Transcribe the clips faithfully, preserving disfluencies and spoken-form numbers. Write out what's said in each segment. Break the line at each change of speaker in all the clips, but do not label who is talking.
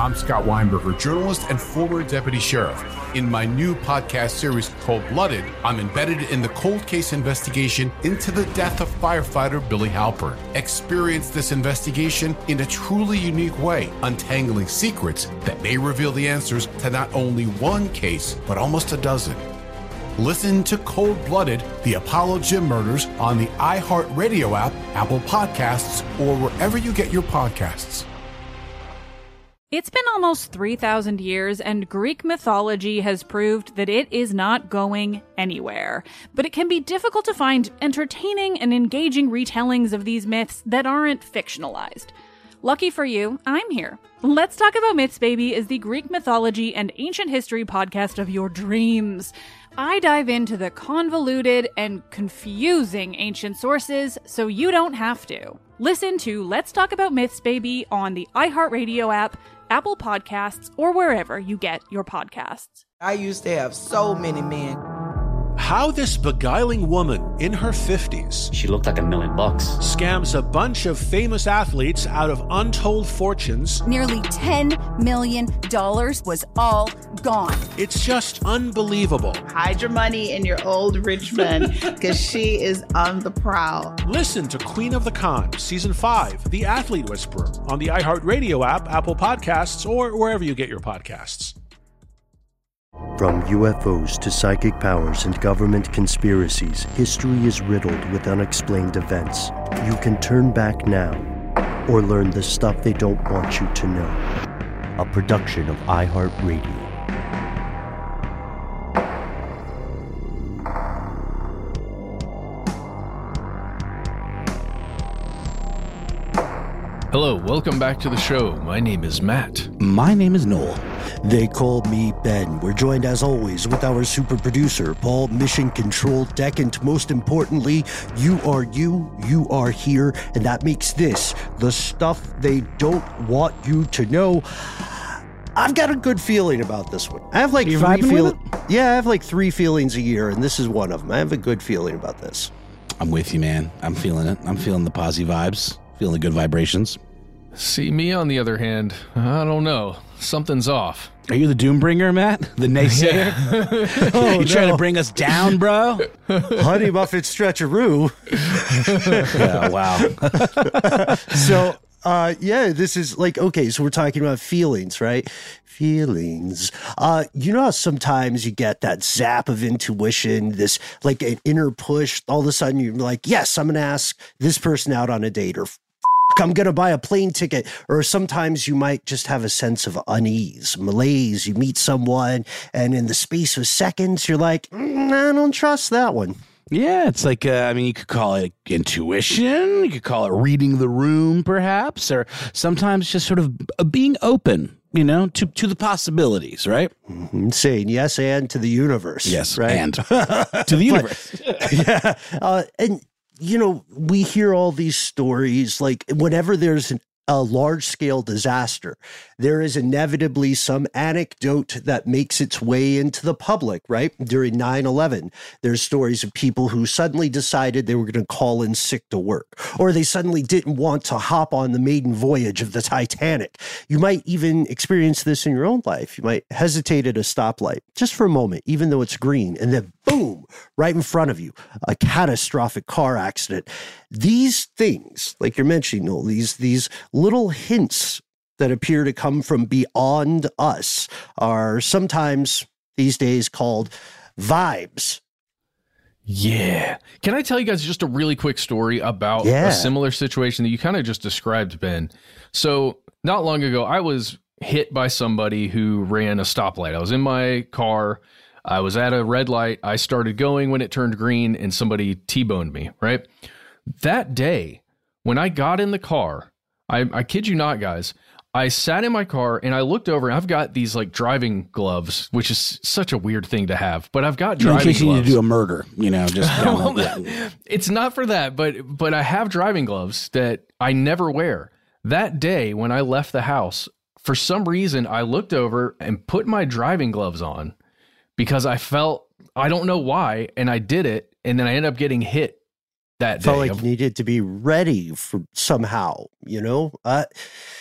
I'm Scott Weinberger, journalist and former deputy sheriff. In my new podcast series, Cold Blooded, I'm embedded in the cold case investigation into the death of firefighter Billy Halpern. Experience this investigation in a truly unique way, untangling secrets that may reveal the answers to not only one case, but almost a dozen. Listen to Cold Blooded, the Apollo Gym Murders on the iHeartRadio app, Apple Podcasts, or wherever you get your podcasts.
It's been almost three thousand years, and Greek mythology has proved that it is not going anywhere. But it can be difficult to find entertaining and engaging retellings of these myths that aren't fictionalized. Lucky for you, I'm here. Let's Talk About Myths, Baby is the Greek mythology and ancient history podcast of your dreams. I dive into the convoluted and confusing ancient sources so you don't have to. Listen to Let's Talk About Myths, Baby on the iHeartRadio app, Apple Podcasts, or wherever you get your podcasts.
I used to have so many men.
How this beguiling woman in her fifties,
she looked like a million bucks,
scams a bunch of famous athletes out of untold fortunes.
Nearly ten million dollars was all gone.
It's just unbelievable.
Hide your money in your old rich man, because she is on the prowl.
Listen to Queen of the Con, Season five, The Athlete Whisperer, on the iHeartRadio app, Apple Podcasts, or wherever you get your podcasts.
From U F Os to psychic powers and government conspiracies, history is riddled with unexplained events. You can turn back now or learn the stuff they don't want you to know. A production of iHeartRadio.
Hello, welcome back to the show. My name is Matt.
My name is Noel.
They call me Ben. We're joined as always with our super producer, Paul, Mission Control Decant. Most importantly, you are you, you are here, and that makes this the stuff they don't want you to know. I've got a good feeling about this one. I have like
You're
three
feelings.
Yeah, I have like three feelings a year, and this is one of them. I have a good feeling about this.
I'm with you, man. I'm feeling it. I'm feeling the posy vibes, feeling the good vibrations.
See, me on the other hand, I don't know. Something's off.
Are you the doombringer, Matt? The naysayer?
Yeah. oh,
you
no.
trying to bring us down, bro?
Honey Muffet Stretcheroo.
Yeah, wow.
so, uh, yeah, this is like, okay, so we're talking about feelings, right? Feelings. Uh, you know how sometimes you get that zap of intuition, this like an inner push. All of a sudden you're like, yes, I'm going to ask this person out on a date, or I'm going to buy a plane ticket. Or sometimes you might just have a sense of unease, malaise. You meet someone and in the space of seconds, you're like, mm, I don't trust that one.
Yeah, it's like, uh, I mean, you could call it intuition. You could call it reading the room, perhaps, or sometimes just sort of being open, you know, to, to the possibilities, right?
Mm-hmm. Saying yes and to the universe.
Yes,
right?
and to the universe.
But, yeah. Uh, and, you know, we hear all these stories, like whenever there's an, a large-scale disaster, there is inevitably some anecdote that makes its way into the public, right? During nine eleven, there's stories of people who suddenly decided they were going to call in sick to work, or they suddenly didn't want to hop on the maiden voyage of the Titanic. You might even experience this in your own life. You might hesitate at a stoplight just for a moment, even though it's green, and then boom, right in front of you, a catastrophic car accident. These things, like you're mentioning, Noel, these, these little hints that appear to come from beyond us are sometimes these days called vibes.
Yeah. Can I tell you guys just a really quick story about
yeah.
a similar situation that you kind of just described, Ben? So not long ago, I was hit by somebody who ran a stoplight. I was in my car. I was at a red light. I started going when it turned green, and somebody T-boned me, right? That day, when I got in the car, I, I kid you not, guys, I sat in my car and I looked over, and I've got these like driving gloves, which is such a weird thing to have, but I've got driving gloves.
In case you need to do a murder, you know, just.
Well, it's not for that, but, but I have driving gloves that I never wear. That day when I left the house, for some reason, I looked over and put my driving gloves on because I felt, I don't know why, and I did it, and then I ended up getting hit that day.
Felt like you needed to be ready for somehow, you know? Uh,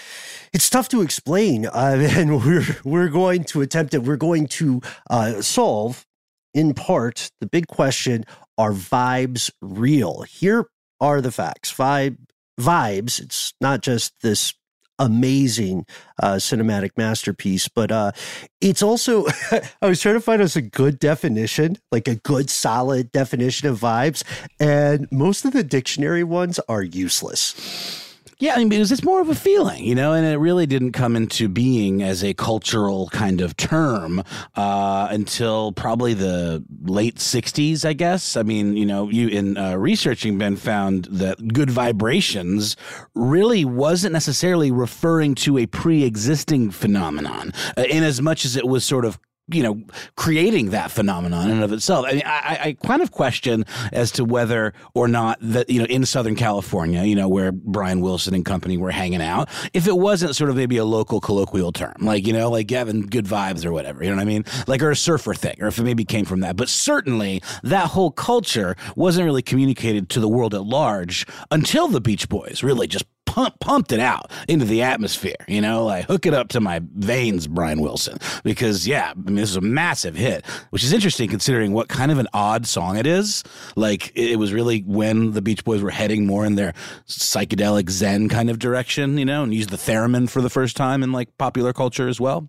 It's tough to explain, uh, and we're we're going to attempt it. We're going to uh, solve, in part, the big question: are vibes real? Here are the facts. Vibe vibes. It's not just this amazing uh, cinematic masterpiece, but uh, it's also. I was trying to find us a good definition, like a good, solid definition of vibes, and most of the dictionary ones are useless.
Yeah, I mean, because it's more of a feeling, you know, and it really didn't come into being as a cultural kind of term uh, until probably the late sixties, I guess. I mean, you know, you in uh, researching, Ben, found that good vibrations really wasn't necessarily referring to a pre-existing phenomenon, uh, in as much as it was sort of, you know, creating that phenomenon in and of itself. I mean, I, I kind of question as to whether or not that, you know, in Southern California, you know, where Brian Wilson and company were hanging out, if it wasn't sort of maybe a local colloquial term, like, you know, like having good vibes or whatever, you know what I mean? Like, or a surfer thing, or if it maybe came from that. But certainly that whole culture wasn't really communicated to the world at large until the Beach Boys really just Pump, pumped it out into the atmosphere, you know, like hook it up to my veins, Brian Wilson, because yeah, I mean, this is a massive hit, which is interesting considering what kind of an odd song it is. Like it was really when the Beach Boys were heading more in their psychedelic Zen kind of direction, you know, and used the theremin for the first time in like popular culture as well.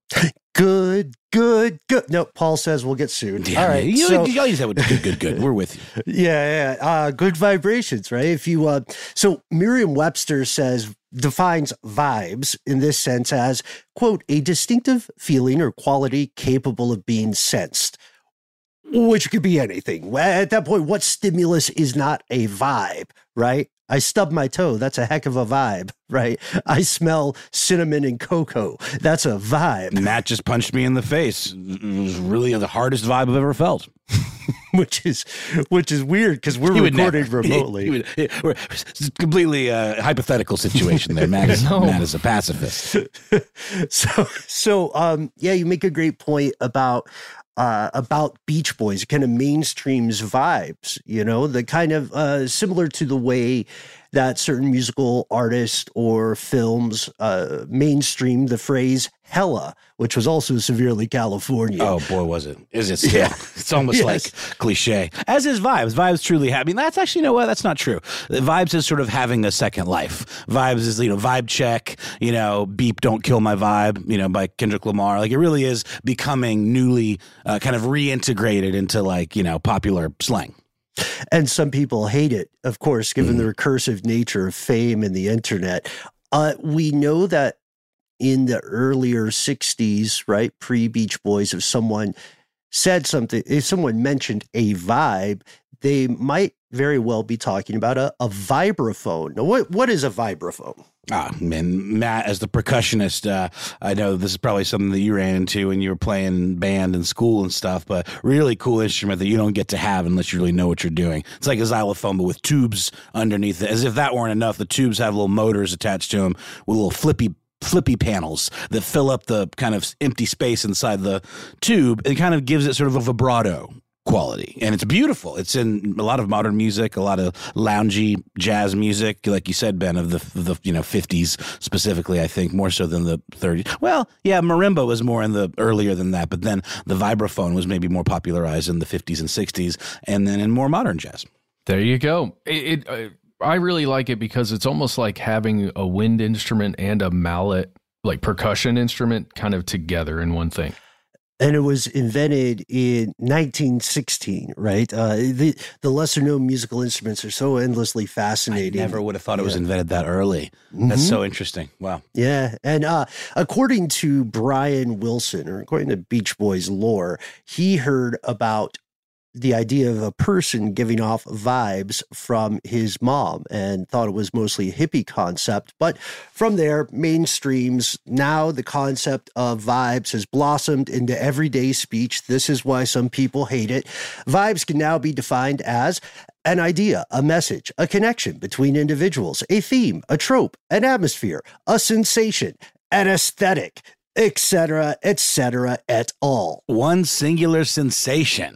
Good, good, good. No, Paul says we'll get sued.
Yeah,
all right.
You,
so,
you always have good, good, good. We're with you.
Yeah, yeah. Uh, good vibrations, right? If you, uh, so Merriam-Webster says, defines vibes in this sense as, quote, a distinctive feeling or quality capable of being sensed, which could be anything. At that point, what stimulus is not a vibe, right? I stubbed my toe. That's a heck of a vibe, right? I smell cinnamon and cocoa. That's a vibe.
Matt just punched me in the face. It was really the hardest vibe I've ever felt.
which is which is weird because we're recording never. remotely. He, he would,
he, we're, it's a completely uh, hypothetical situation there. Matt is, no. Matt is a pacifist.
so, so um, yeah, you make a great point about Uh, about Beach Boys, kind of mainstreams vibes, you know, the kind of uh, similar to the way that certain musical artists or films uh, mainstream the phrase hella, which was also severely California.
Oh, boy, was it. Is it still? Yeah. It's almost yes. like cliche. As is Vibes. Vibes truly have. I mean, that's actually, you know what? That's not true. Vibes is sort of having a second life. Vibes is, you know, Vibe Check, you know, Beep, Don't Kill My Vibe, you know, by Kendrick Lamar. Like, it really is becoming newly uh, kind of reintegrated into, like, you know, popular slang.
And some people hate it, of course, given mm. the recursive nature of fame and the internet. Uh, we know that in the earlier sixties, right, pre-Beach Boys, if someone said something, if someone mentioned a vibe, they might very well be talking about a, a vibraphone. Now, what what is a vibraphone?
Ah, man, Matt, as the percussionist, uh, I know this is probably something that you ran into when you were playing band in school and stuff, but really cool instrument that you don't get to have unless you really know what you're doing. It's like a xylophone, but with tubes underneath it. As if that weren't enough, the tubes have little motors attached to them with little flippy flippy panels that fill up the kind of empty space inside the tube. It kind of gives it sort of a vibrato quality, and it's beautiful. It's in a lot of modern music, a lot of loungy jazz music, like you said, Ben, of the the you know fifties specifically. I think more so than the thirties. Well, yeah, marimba was more in the earlier than that, but then the vibraphone was maybe more popularized in the fifties and sixties, and then in more modern jazz.
There you go. It, it uh, I really like it because it's almost like having a wind instrument and a mallet, like percussion instrument, kind of together in one thing.
And it was invented in nineteen sixteen, right? Uh, the the lesser known musical instruments are so endlessly fascinating.
I never would have thought yeah. it was invented that early. Mm-hmm. That's so interesting. Wow.
Yeah. And uh, according to Brian Wilson, or according to Beach Boys lore, he heard about the idea of a person giving off vibes from his mom and thought it was mostly a hippie concept. But from there, mainstreams, now the concept of vibes has blossomed into everyday speech. This is why some people hate it. Vibes can now be defined as an idea, a message, a connection between individuals, a theme, a trope, an atmosphere, a sensation, an aesthetic, et cetera, et cetera, et al.
One singular sensation.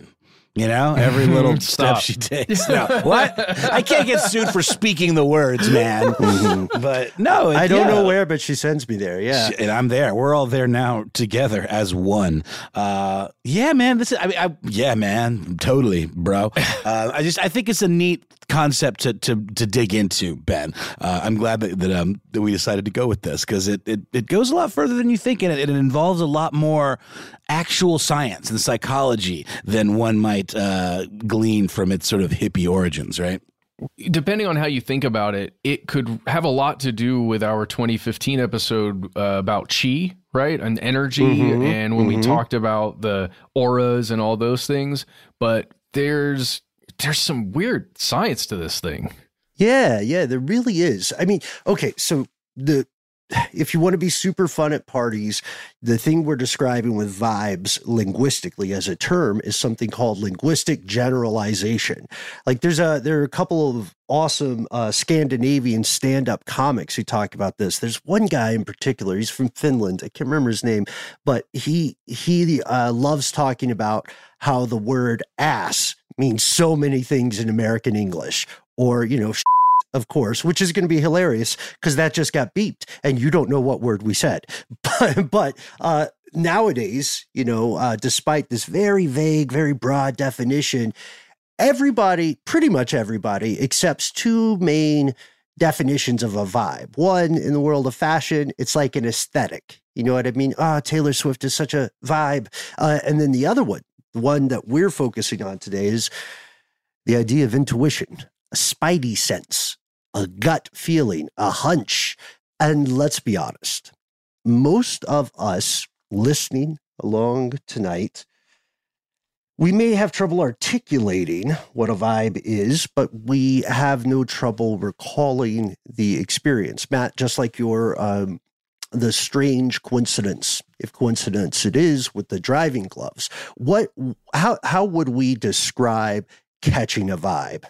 You know, every little step
Stop.
she takes. No, what? I can't get sued for speaking the words, man. But no, it,
I don't
yeah.
know where, but she sends me there. Yeah.
And I'm there. We're all there now together as one. Uh, yeah, man. This is, I mean, I, yeah, man. Totally, bro. Uh, I just, I think it's a neat concept to to to dig into, Ben. Uh, I'm glad that that, um, that we decided to go with this because it, it it goes a lot further than you think, and it, it involves a lot more actual science and psychology than one might uh, glean from its sort of hippie origins, right?
Depending on how you think about it, it could have a lot to do with our twenty fifteen episode uh, about chi, right? And energy.
Mm-hmm,
and when
mm-hmm.
we talked about the auras and all those things. But there's there's some weird science to this thing.
Yeah, yeah, there really is. I mean, okay, so the if you want to be super fun at parties, the thing we're describing with vibes linguistically as a term is something called linguistic generalization. Like there's a there are a couple of awesome uh, Scandinavian stand-up comics who talk about this. There's one guy in particular, he's from Finland. I can't remember his name, but he he uh, loves talking about how the word ass means so many things in American English, or, you know, of course, which is going to be hilarious because that just got beeped and you don't know what word we said. But, but uh, nowadays, you know, uh, despite this very vague, very broad definition, everybody, pretty much everybody, accepts two main definitions of a vibe. One, in the world of fashion, it's like an aesthetic. You know what I mean? Ah, oh, Taylor Swift is such a vibe. Uh, and then the other one, the one that we're focusing on today, is the idea of intuition, a spidey sense, a gut feeling, a hunch. And let's be honest, most of us listening along tonight, we may have trouble articulating what a vibe is, but we have no trouble recalling the experience. Matt, just like your um, the strange coincidence, if coincidence it is, with the driving gloves, what? How how would we describe catching a vibe?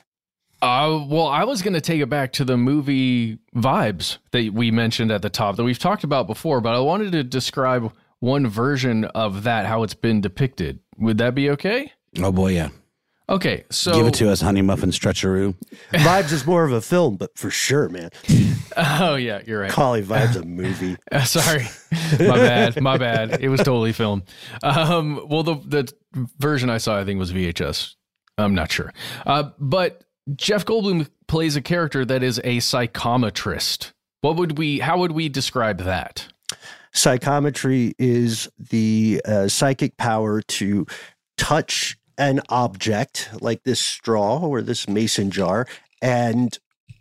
Uh, well, I was going to take it back to the movie Vibes that we mentioned at the top that we've talked about before, but I wanted to describe one version of that, how it's been depicted. Would that be okay?
Oh, boy, yeah.
Okay, so...
Give it to us, Honey Muffin Stretcheroo.
Vibes is more of a film, but for sure, man.
Oh, yeah, you're right.
Calling Vibes a movie.
Uh, sorry. My bad. My bad. It was totally film. Um, well, the, the version I saw, I think, was V H S. I'm not sure. Uh, but... Jeff Goldblum plays a character that is a psychometrist. What would we, how would we describe that?
Psychometry is the uh, psychic power to touch an object like this straw or this mason jar, and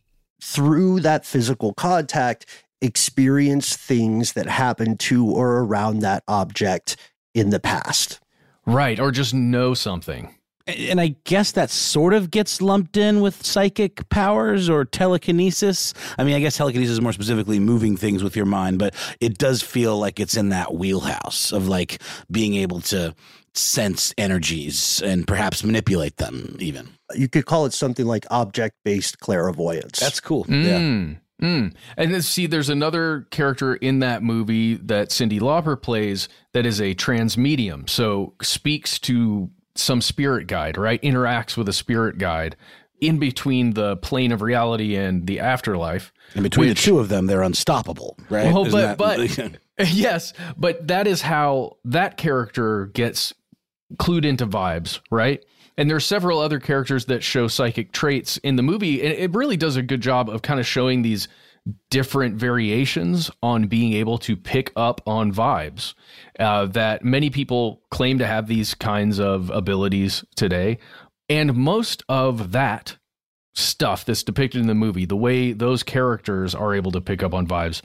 through that physical contact, experience things that happened to or around that object in the past.
Right, or just know something.
And I guess that sort of gets lumped in with psychic powers or telekinesis. I mean, I guess telekinesis is more specifically moving things with your mind, but it does feel like it's in that wheelhouse of like being able to sense energies and perhaps manipulate them even.
You could call it something like object-based clairvoyance.
That's cool.
Mm,
yeah.
Mm. And then see, there's another character in that movie that Cyndi Lauper plays that is a transmedium. So speaks to some spirit guide, right? Interacts with a spirit guide in between the plane of reality and the afterlife.
And between
which,
the two of them, they're unstoppable, right?
Well,
Isn't
but,
that,
but yes, but that is how that character gets clued into vibes, right? And there are several other characters that show psychic traits in the movie. And it really does a good job of kind of showing these different variations on being able to pick up on vibes, uh, that many people claim to have these kinds of abilities today. And most of that stuff that's depicted in the movie, the way those characters are able to pick up on vibes,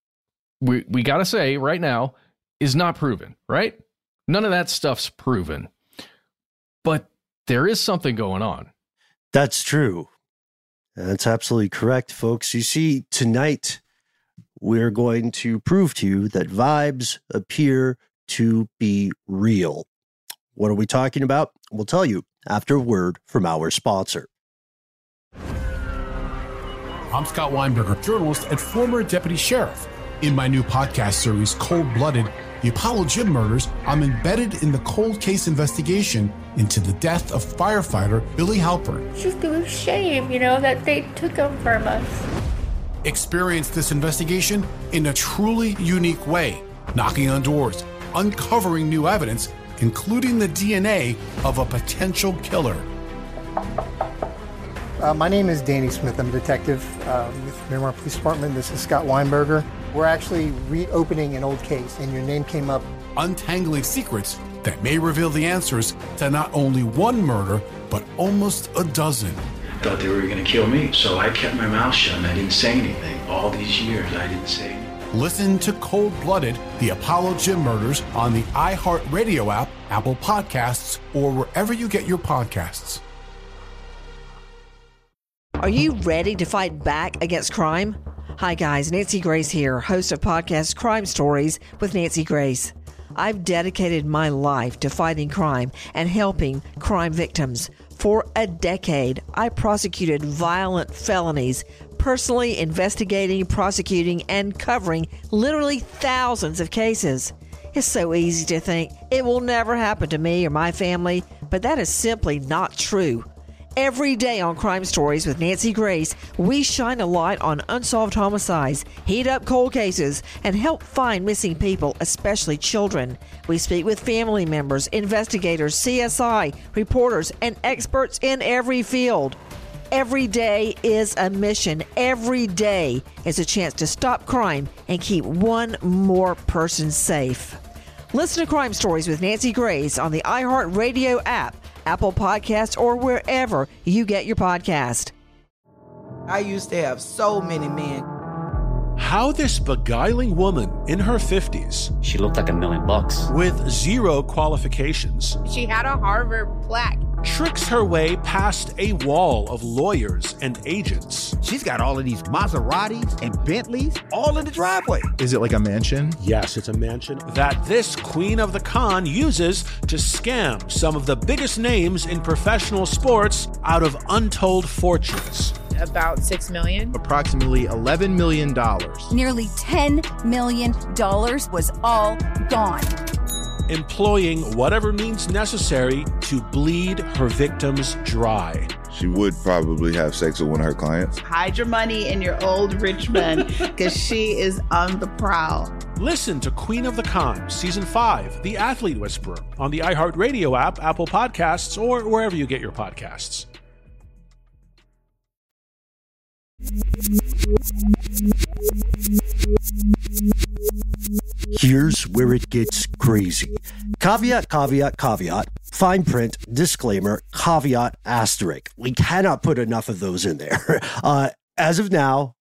we, we got to say right now is not proven, right? None of that stuff's proven, but there is something going on.
That's true. That's absolutely correct, folks. You see, tonight we're going to prove to you that vibes appear to be real. What are we talking about? We'll tell you after a word from our sponsor.
I'm Scott Weinberger, journalist and former deputy sheriff. In my new podcast series, Cold Blooded, The Apollo Gym Murders, I'm embedded in the cold case investigation into the death of firefighter Billy Halpern.
It's just a shame, you know, that they took him from us.
Experience this investigation in a truly unique way, knocking on doors, uncovering new evidence, including the D N A of a potential killer.
Uh, my name is Danny Smith. I'm a detective uh, with Miramar Police Department. This is Scott Weinberger. We're actually reopening an old case, and your name came up.
Untangling secrets that may reveal the answers to not only one murder, but almost a dozen.
I thought they were going to kill me, so I kept my mouth shut and I didn't say anything. All these years, I didn't say anything.
Listen to Cold Blooded, The Apollo Gym Murders on the iHeartRadio app, Apple Podcasts, or wherever you get your podcasts.
Are you ready to fight back against crime? Hi guys, Nancy Grace here, host of podcast Crime Stories with Nancy Grace. I've dedicated my life to fighting crime and helping crime victims. For a decade, I prosecuted violent felonies, personally investigating, prosecuting, and covering literally thousands of cases. It's so easy to think it will never happen to me or my family, but that is simply not true. Every day on Crime Stories with Nancy Grace, we shine a light on unsolved homicides, heat up cold cases, and help find missing people, especially children. We speak with family members, investigators, C S I, reporters, and experts in every field. Every day is a mission. Every day is a chance to stop crime and keep one more person safe. Listen to Crime Stories with Nancy Grace on the iHeartRadio app, Apple Podcasts, or wherever you get your podcast.
I used to have so many men.
How this beguiling woman in her fifties,
she looked like a million bucks,
with zero qualifications,
she had a Harvard plaque,
tricks her way past a wall of lawyers and agents.
She's got all of these Maseratis and Bentleys all in the driveway.
Is it like a mansion?
Yes, it's a mansion that this queen of the con uses to scam some of the biggest names in professional sports out of untold fortunes.
About six million.
Approximately eleven million dollars.
Nearly ten million dollars was all gone.
Employing whatever means necessary to bleed her victims dry.
She would probably have sex with one of her clients.
Hide your money in your old rich men, because she is on the prowl.
Listen to Queen of the Con, Season five, The Athlete Whisperer, on the iHeartRadio app, Apple Podcasts, or wherever you get your podcasts.
Here's where it gets crazy. Caveat, caveat, caveat, fine print, disclaimer, caveat, asterisk. We cannot put enough of those in there. Uh, as of now,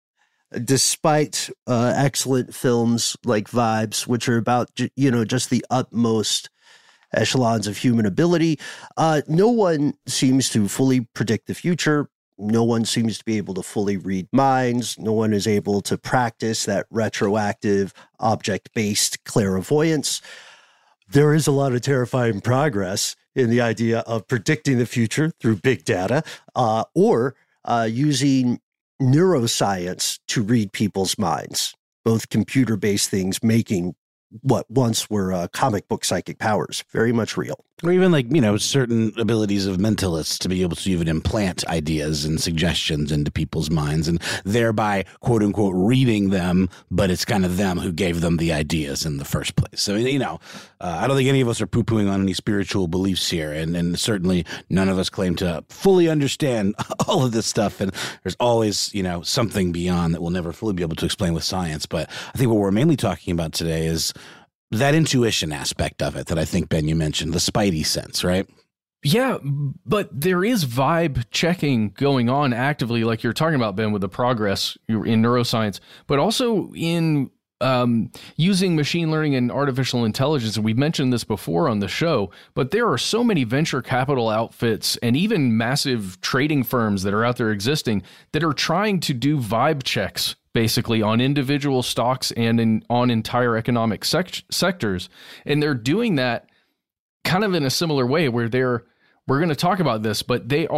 despite uh, excellent films like Vibes, which are about, you know, just the utmost echelons of human ability, uh, no one seems to fully predict the future. No one seems to be able to fully read minds. No one is able to practice that retroactive object-based clairvoyance. There is a lot of terrifying progress in the idea of predicting the future through big data, uh, or uh, using neuroscience to read people's minds, both computer-based things making what once were uh, comic book psychic powers, very much real.
Or even like, you know, certain abilities of mentalists to be able to even implant ideas and suggestions into people's minds and thereby, quote unquote, reading them, but it's kind of them who gave them the ideas in the first place. So, you know, uh, I don't think any of us are poo-pooing on any spiritual beliefs here. And, and certainly none of us claim to fully understand all of this stuff. And there's always, you know, something beyond that we'll never fully be able to explain with science. But I think what we're mainly talking about today is that intuition aspect of it that I think, Ben, you mentioned, the spidey sense, right?
Yeah, but there is vibe checking going on actively, like you're talking about, Ben, with the progress in neuroscience, but also in um, using machine learning and artificial intelligence. And we've mentioned this before on the show, but there are so many venture capital outfits and even massive trading firms that are out there existing that are trying to do vibe checks basically on individual stocks and in, on entire economic sec- sectors. And they're doing that kind of in a similar way where they're, we're going to talk about this, but they are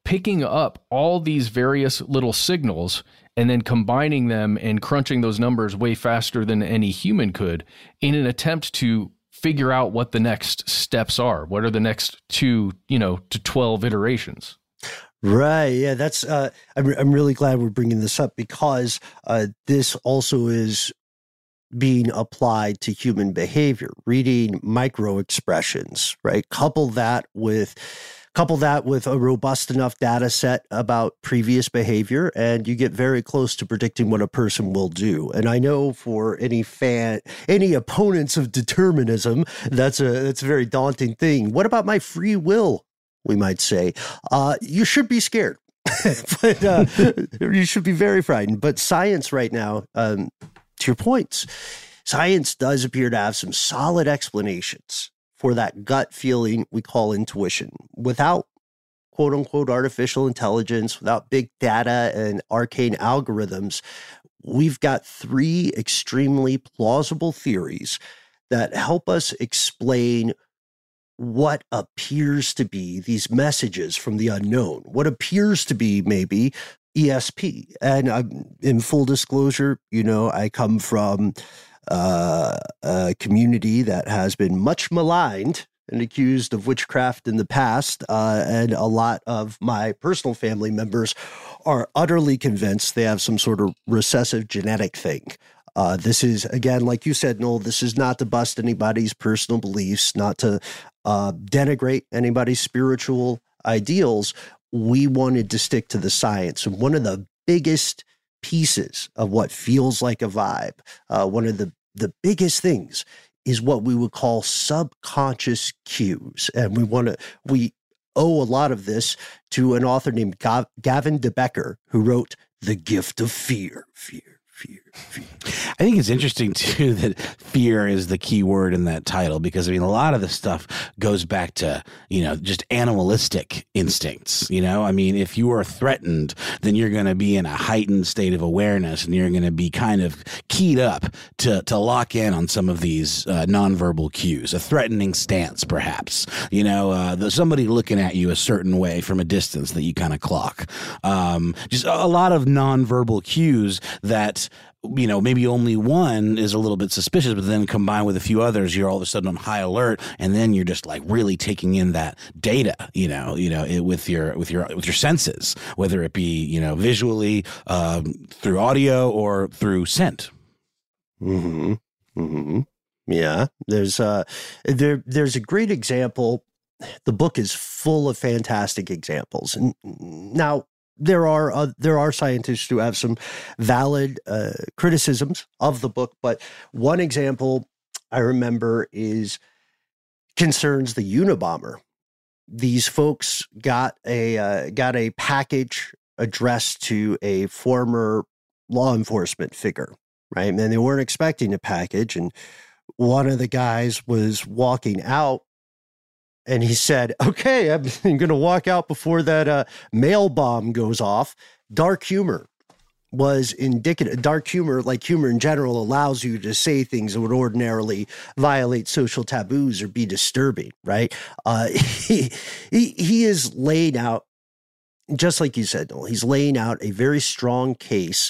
picking up all these various little signals and then combining them and crunching those numbers way faster than any human could in an attempt to figure out what the next steps are. What are the next two, you know, to twelve iterations?
Right. Yeah, that's, uh, I'm, I'm really glad we're bringing this up because uh, this also is being applied to human behavior, reading micro expressions, right? Couple that with couple that with a robust enough data set about previous behavior, and you get very close to predicting what a person will do. And I know for any fan, any opponents of determinism, that's a that's a very daunting thing. What about my free will? We might say, uh, you should be scared, but uh, you should be very frightened. But science right now, um, to your points, science does appear to have some solid explanations for that gut feeling we call intuition. Without quote unquote artificial intelligence, without big data and arcane algorithms, we've got three extremely plausible theories that help us explain what appears to be these messages from the unknown, what appears to be maybe E S P. And I'm, in full disclosure, you know, I come from uh, a community that has been much maligned and accused of witchcraft in the past. Uh, and a lot of my personal family members are utterly convinced they have some sort of recessive genetic thing. Uh, this is, again, like you said, Noel, this is not to bust anybody's personal beliefs, not to uh, denigrate anybody's spiritual ideals. We wanted to stick to the science. And one of the biggest pieces of what feels like a vibe, uh, one of the, the biggest things is what we would call subconscious cues. And we want to, we owe a lot of this to an author named Gav- Gavin De Becker, who wrote The Gift of Fear, Fear. Fear, fear.
I think it's interesting, too, that fear is the key word in that title, because, I mean, a lot of the stuff goes back to, you know, just animalistic instincts. You know, I mean, if you are threatened, then you're going to be in a heightened state of awareness and you're going to be kind of keyed up to, to lock in on some of these uh, nonverbal cues, a threatening stance, perhaps. You know, uh, the, somebody looking at you a certain way from a distance that you kind of clock. Um, just a, a lot of nonverbal cues that, you know, maybe only one is a little bit suspicious, but then combined with a few others, you're all of a sudden on high alert, and then you're just like really taking in that data, you know, you know, it, with your with your with your senses, whether it be, you know, visually, um, through audio or through scent.
Mm-hmm. Mm-hmm. Yeah, there's uh there there's a great example. The book is full of fantastic examples, and now. There are uh, there are scientists who have some valid uh, criticisms of the book, but one example I remember is concerns the Unabomber. These folks got a uh, got a package addressed to a former law enforcement figure, right? And they weren't expecting a package, and one of the guys was walking out. And he said, okay, I'm going to walk out before that uh, mail bomb goes off. Dark humor was indicative. Dark humor, like humor in general, allows you to say things that would ordinarily violate social taboos or be disturbing, right? Uh, he, he, he is laying out, just like you said, Noel, he's laying out a very strong case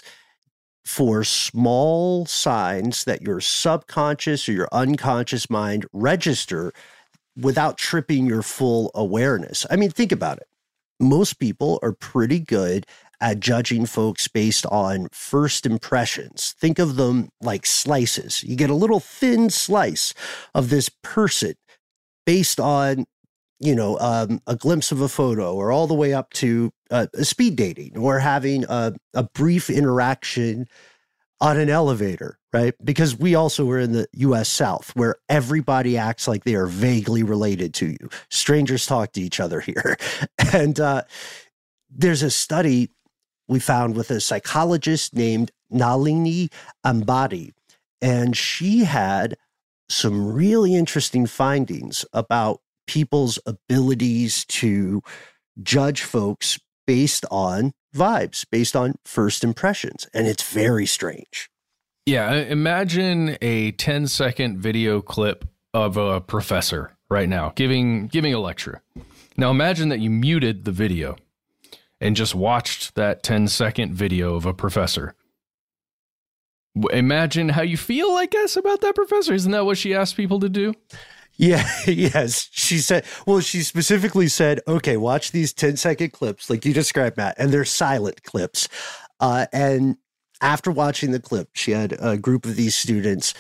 for small signs that your subconscious or your unconscious mind register without tripping your full awareness. I mean, think about it. Most people are pretty good at judging folks based on first impressions. Think of them like slices. You get a little thin slice of this person based on, you know, um, a glimpse of a photo, or all the way up to uh, speed dating, or having a, a brief interaction on an elevator, right? Because we also are in the U S South, where everybody acts like they are vaguely related to you. Strangers talk to each other here. And uh, there's a study we found with a psychologist named Nalini Ambady, and she had some really interesting findings about people's abilities to judge folks based on vibes, based on first impressions. And it's very strange.
Yeah, imagine a ten second video clip of a professor right now giving giving a lecture. Now imagine that you muted the video. and just watched that ten second video of a professor. Imagine how you feel, I guess, about that professor. Isn't that what she asked people to do?
Yeah, yes. She said, well, she specifically said, okay, watch these ten second clips like you described, Matt, and they're silent clips. Uh, and after watching the clip, she had a group of these students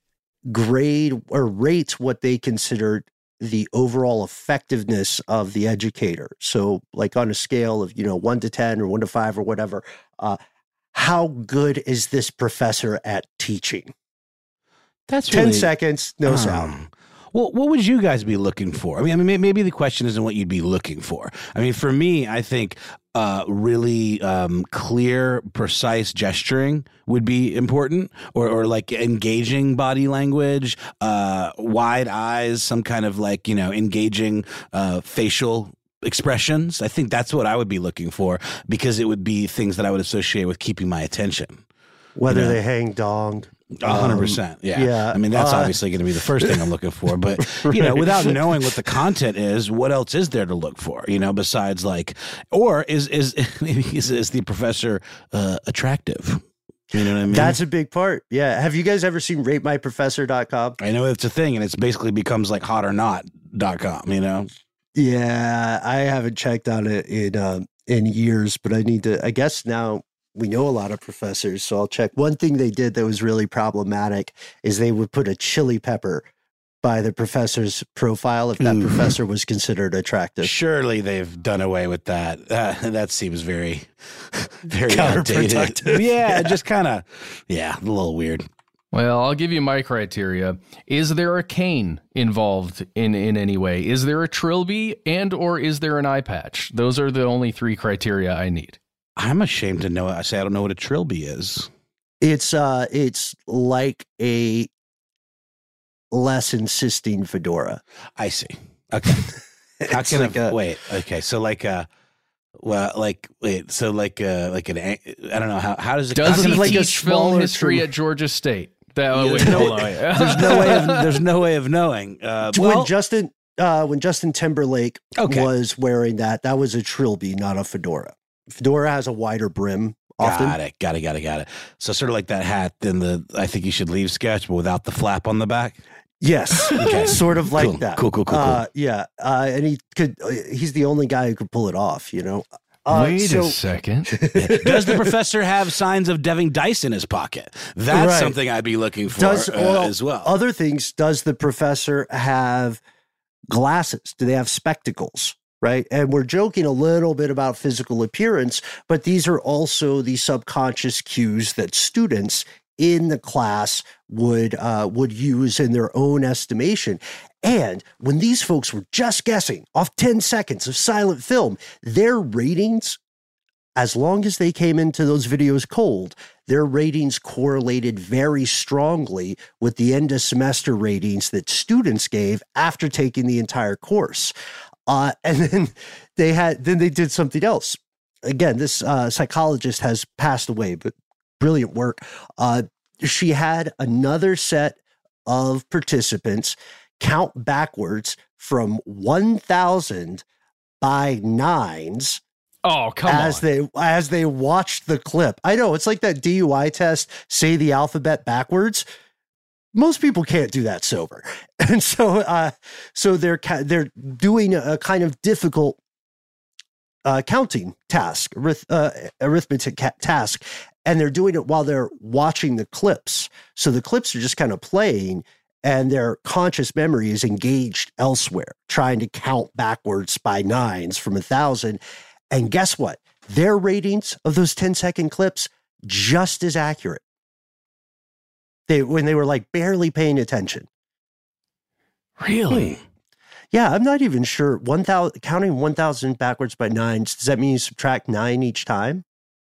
grade or rate what they considered the overall effectiveness of the educator. So like on a scale of, you know, one to ten or one to five or whatever, uh, how good is this professor at teaching?
That's
ten
really,
seconds, no
um,
sound.
Well, what would you guys be looking for? I mean, I mean, maybe the question isn't what you'd be looking for. I mean, for me, I think uh, really um, clear, precise gesturing would be important, or, or like engaging body language, uh, wide eyes, some kind of like, you know, engaging uh, facial expressions. I think that's what I would be looking for, because it would be things that I would associate with keeping my attention.
Whether
you know?
they hang dong.
A hundred percent. Yeah.
Yeah.
I mean, that's
uh,
obviously going to be the first thing I'm looking for, but
right.
you know, without knowing what the content is, what else is there to look for, you know, besides like, or is, is, is, is the professor uh, attractive? You know what I mean?
That's a big part. Yeah. Have you guys ever seen rate my professor dot com?
I know it's a thing, and it's basically becomes like hot or not dot com, you know?
Yeah. I haven't checked on it in, um, in years, but I need to, I guess now we know a lot of professors, so I'll check. One thing they did that was really problematic is they would put a chili pepper by the professor's profile if that
Ooh.
professor was considered attractive.
Surely they've done away with that. Uh, that seems very, very outdated. Yeah,
yeah.
just kind of, yeah, a little weird.
Well, I'll give you my criteria. Is there a cane involved in, in any way? Is there a trilby, and or is there an eye patch? Those are the only three criteria I need.
I'm ashamed to know. I say I don't know what a trilby is.
It's uh, it's like a less insisting fedora.
I see. Okay. How can
like
I
a,
wait? Okay, so like a, well, like wait, so like a like an I don't know how how does it
does he
like
teach film history
trim-
at Georgia State? That
yeah,
wait,
there's, no,
hold on.
there's no way of there's no way of knowing. Uh,
when
well,
Justin uh, when Justin Timberlake
okay.
was wearing that, that was a trilby, not a fedora. Fedora has a wider brim. Often.
Got it, got it, got it, got it. So sort of like that hat in the I think you should leave sketch, but without the flap on the back.
Yes,
okay.
Sort of like
cool.
that.
Cool, cool, cool, cool.
Uh, yeah, uh, and he could. Uh, he's the only guy who could pull it off. You know. Uh,
Wait
so,
a second.
Does the professor have signs of Deving dice in his pocket? That's
right.
something I'd be looking for
does,
uh,
well,
as well.
Other things. Does the professor have glasses? Do they have spectacles? Right. And we're joking a little bit about physical appearance, but these are also the subconscious cues that students in the class would uh, would use in their own estimation. And when these folks were just guessing off ten seconds of silent film, their ratings, as long as they came into those videos cold, their ratings correlated very strongly with the end of semester ratings that students gave after taking the entire course. Uh, and then they had, then they did something else. Again, this uh, psychologist has passed away, but brilliant work. Uh, she had another set of participants count backwards from one thousand by nines.
Oh, come
as
on.
they as they watched the clip. I know it's like that D U I test, say the alphabet backwards. Most people can't do that sober. And so uh, so they're they're doing a kind of difficult uh, counting task, arith- uh, arithmetic ca- task, and they're doing it while they're watching the clips. So the clips are just kind of playing, and their conscious memory is engaged elsewhere, trying to count backwards by nines from a thousand. And guess what? Their ratings of those ten second clips, just as accurate. They when they were like barely paying attention.
Really?
Yeah, I'm not even sure. One thousand counting one thousand backwards by nines. Does that mean you subtract nine each time?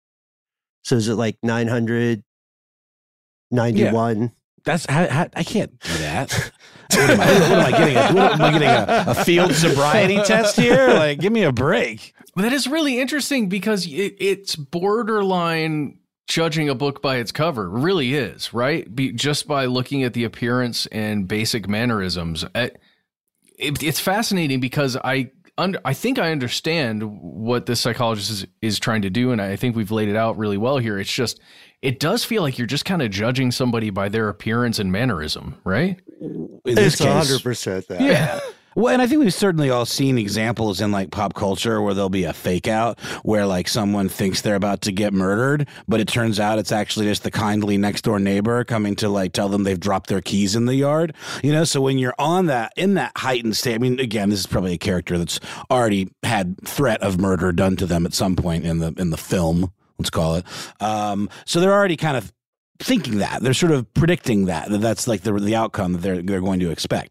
So is it like nine hundred ninety-one?
Yeah. That's how, how, I can't do that. What am I, what am I getting? A, what am I getting a, a field sobriety test here? Like, give me a break.
But that is really interesting because it, it's borderline judging a book by its cover. It really is, right? Be, just by looking at the appearance and basic mannerisms. It, it, it's fascinating because I under, I think I understand what this psychologist is, is trying to do, and I think we've laid it out really well here. It's just, it does feel like you're just kind of judging somebody by their appearance and mannerism, right?
In this
It's one hundred percent that.
Yeah. Well, and I think we've certainly all seen examples in like pop culture where there'll be a fake out where like someone thinks they're about to get murdered, but it turns out it's actually just the kindly next door neighbor coming to like tell them they've dropped their keys in the yard. You know, so when you're on that, in that heightened state, I mean, again, this is probably a character that's already had threat of murder done to them at some point in the in the film, let's call it. Um, so they're already kind of thinking that they're sort of predicting that, that that's like the the outcome that they're they're going to expect.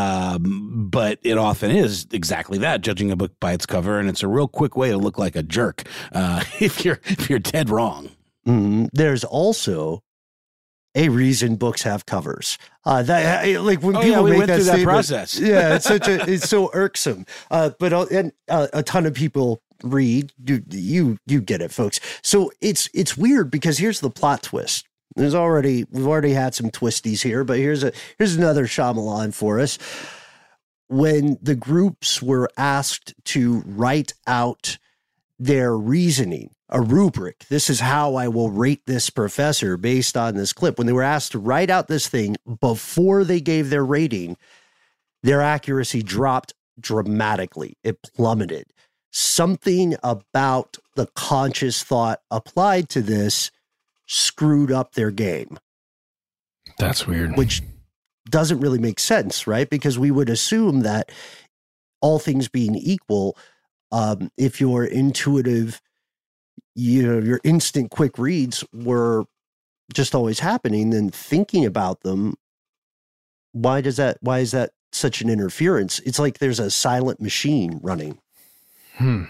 Um, but it often is exactly that, judging a book by its cover, and it's a real quick way to look like a jerk uh, if you're if you're dead wrong.
Mm, there's also a reason books have covers. Uh, that like when
oh,
people
yeah, we
make
went
that
through that
statement,
process.
yeah, it's such a it's so irksome. Uh, but uh, and uh, a ton of people read. You you you get it, folks. So it's it's weird because here's the plot twist. There's already we've already had some twisties here, but here's a here's another Shyamalan for us. When the groups were asked to write out their reasoning, a rubric, this is how I will rate this professor based on this clip. When they were asked to write out this thing before they gave their rating, their accuracy dropped dramatically. It plummeted. Something about the conscious thought applied to this screwed up their game.
That's weird.
Which doesn't really make sense, right? Because we would assume that all things being equal, um, if your intuitive, you know, your instant quick reads were just always happening, then thinking about them, why does that, why is that such an interference? It's like there's a silent machine running.
Hmm.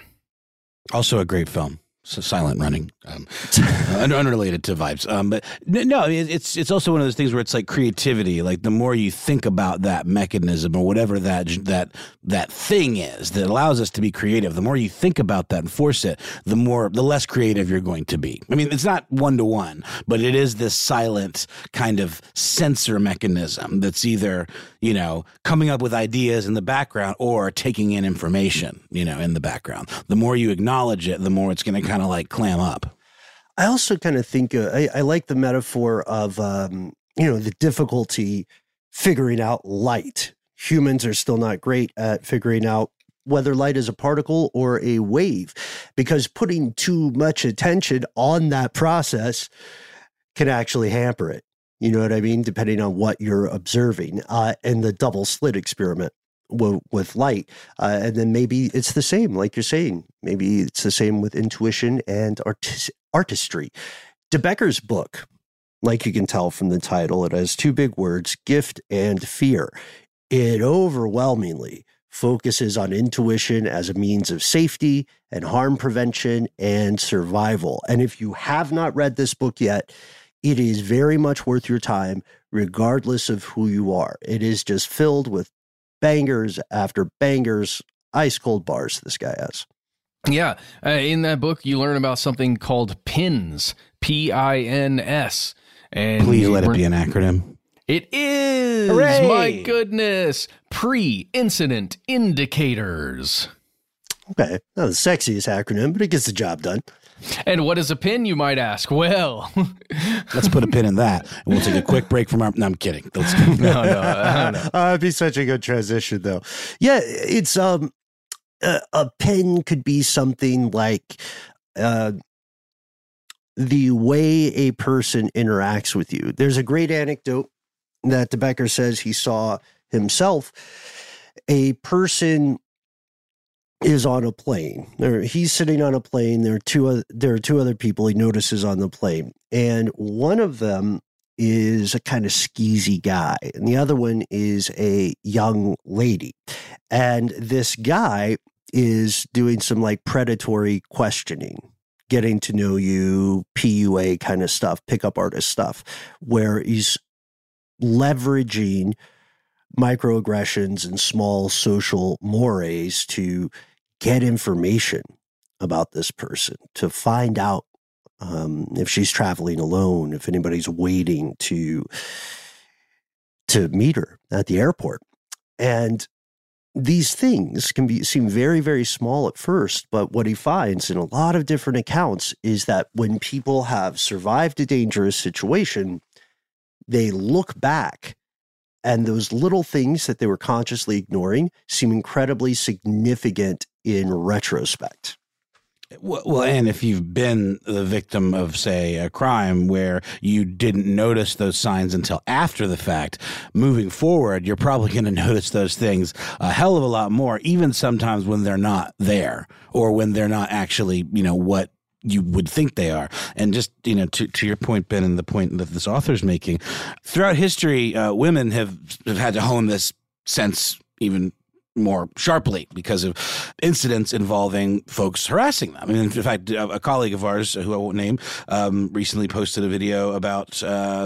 Also a great film. So Silent Running, um, unrelated to vibes. Um, but no, it's it's also one of those things where it's like creativity. Like the more you think about that mechanism or whatever that that that thing is that allows us to be creative, the more you think about that and force it, the more the less creative you're going to be. I mean, it's not one to one, but it is this silent kind of sensor mechanism that's either, you know, coming up with ideas in the background or taking in information, you know, in the background. The more you acknowledge it, the more it's going to kind of like clam up.
I also kind of think, uh, I, I like the metaphor of, um, you know, the difficulty figuring out light. Humans are still not great at figuring out whether light is a particle or a wave, because putting too much attention on that process can actually hamper it. You know what I mean? Depending on what you're observing. Uh, and the double slit experiment w- with light. Uh, and then maybe it's the same, like you're saying. Maybe it's the same with intuition and artis- artistry. De Becker's book, like you can tell from the title, it has two big words, gift and fear. It overwhelmingly focuses on intuition as a means of safety and harm prevention and survival. And if you have not read this book yet, it is very much worth your time, regardless of who you are. It is just filled with bangers after bangers, ice cold bars this guy has.
Yeah. Uh, in that book, you learn about something called PINS, P I N S. And
please let it be an acronym.
It is.
Hooray!
My goodness. Pre-incident indicators.
Okay. Not the sexiest acronym, but it gets the job done.
And what is a pin, you might ask? Well,
let's put a pin in that. And we'll take a quick break from our... No, I'm kidding. Let's go.
no, no, I don't know.
Uh, it'd be such a good transition, though. Yeah, it's... um. Uh, a pen could be something like uh, the way a person interacts with you. There's a great anecdote that De Becker says he saw himself. A person is on a plane. There, he's sitting on a plane. There are two. There are two other people he notices on the plane, and one of them is a kind of skeezy guy, and the other one is a young lady. And this guy is doing some like predatory questioning, getting to know you, P U A kind of stuff, pickup artist stuff, where he's leveraging microaggressions and small social mores to get information about this person, to find out um, if she's traveling alone, if anybody's waiting to to meet her at the airport. And these things can be seem very, very small at first, but what he finds in a lot of different accounts is that when people have survived a dangerous situation, they look back and those little things that they were consciously ignoring seem incredibly significant in retrospect.
Well, and if you've been the victim of, say, a crime where you didn't notice those signs until after the fact, moving forward, you're probably going to notice those things a hell of a lot more, even sometimes when they're not there or when they're not actually, you know, what you would think they are. And just, you know, to, to your point, Ben, and the point that this author's making, throughout history, uh, women have, have had to hone this sense even more sharply because of incidents involving folks harassing them. I mean, in fact, a colleague of ours, who I won't name, um, recently posted a video about uh,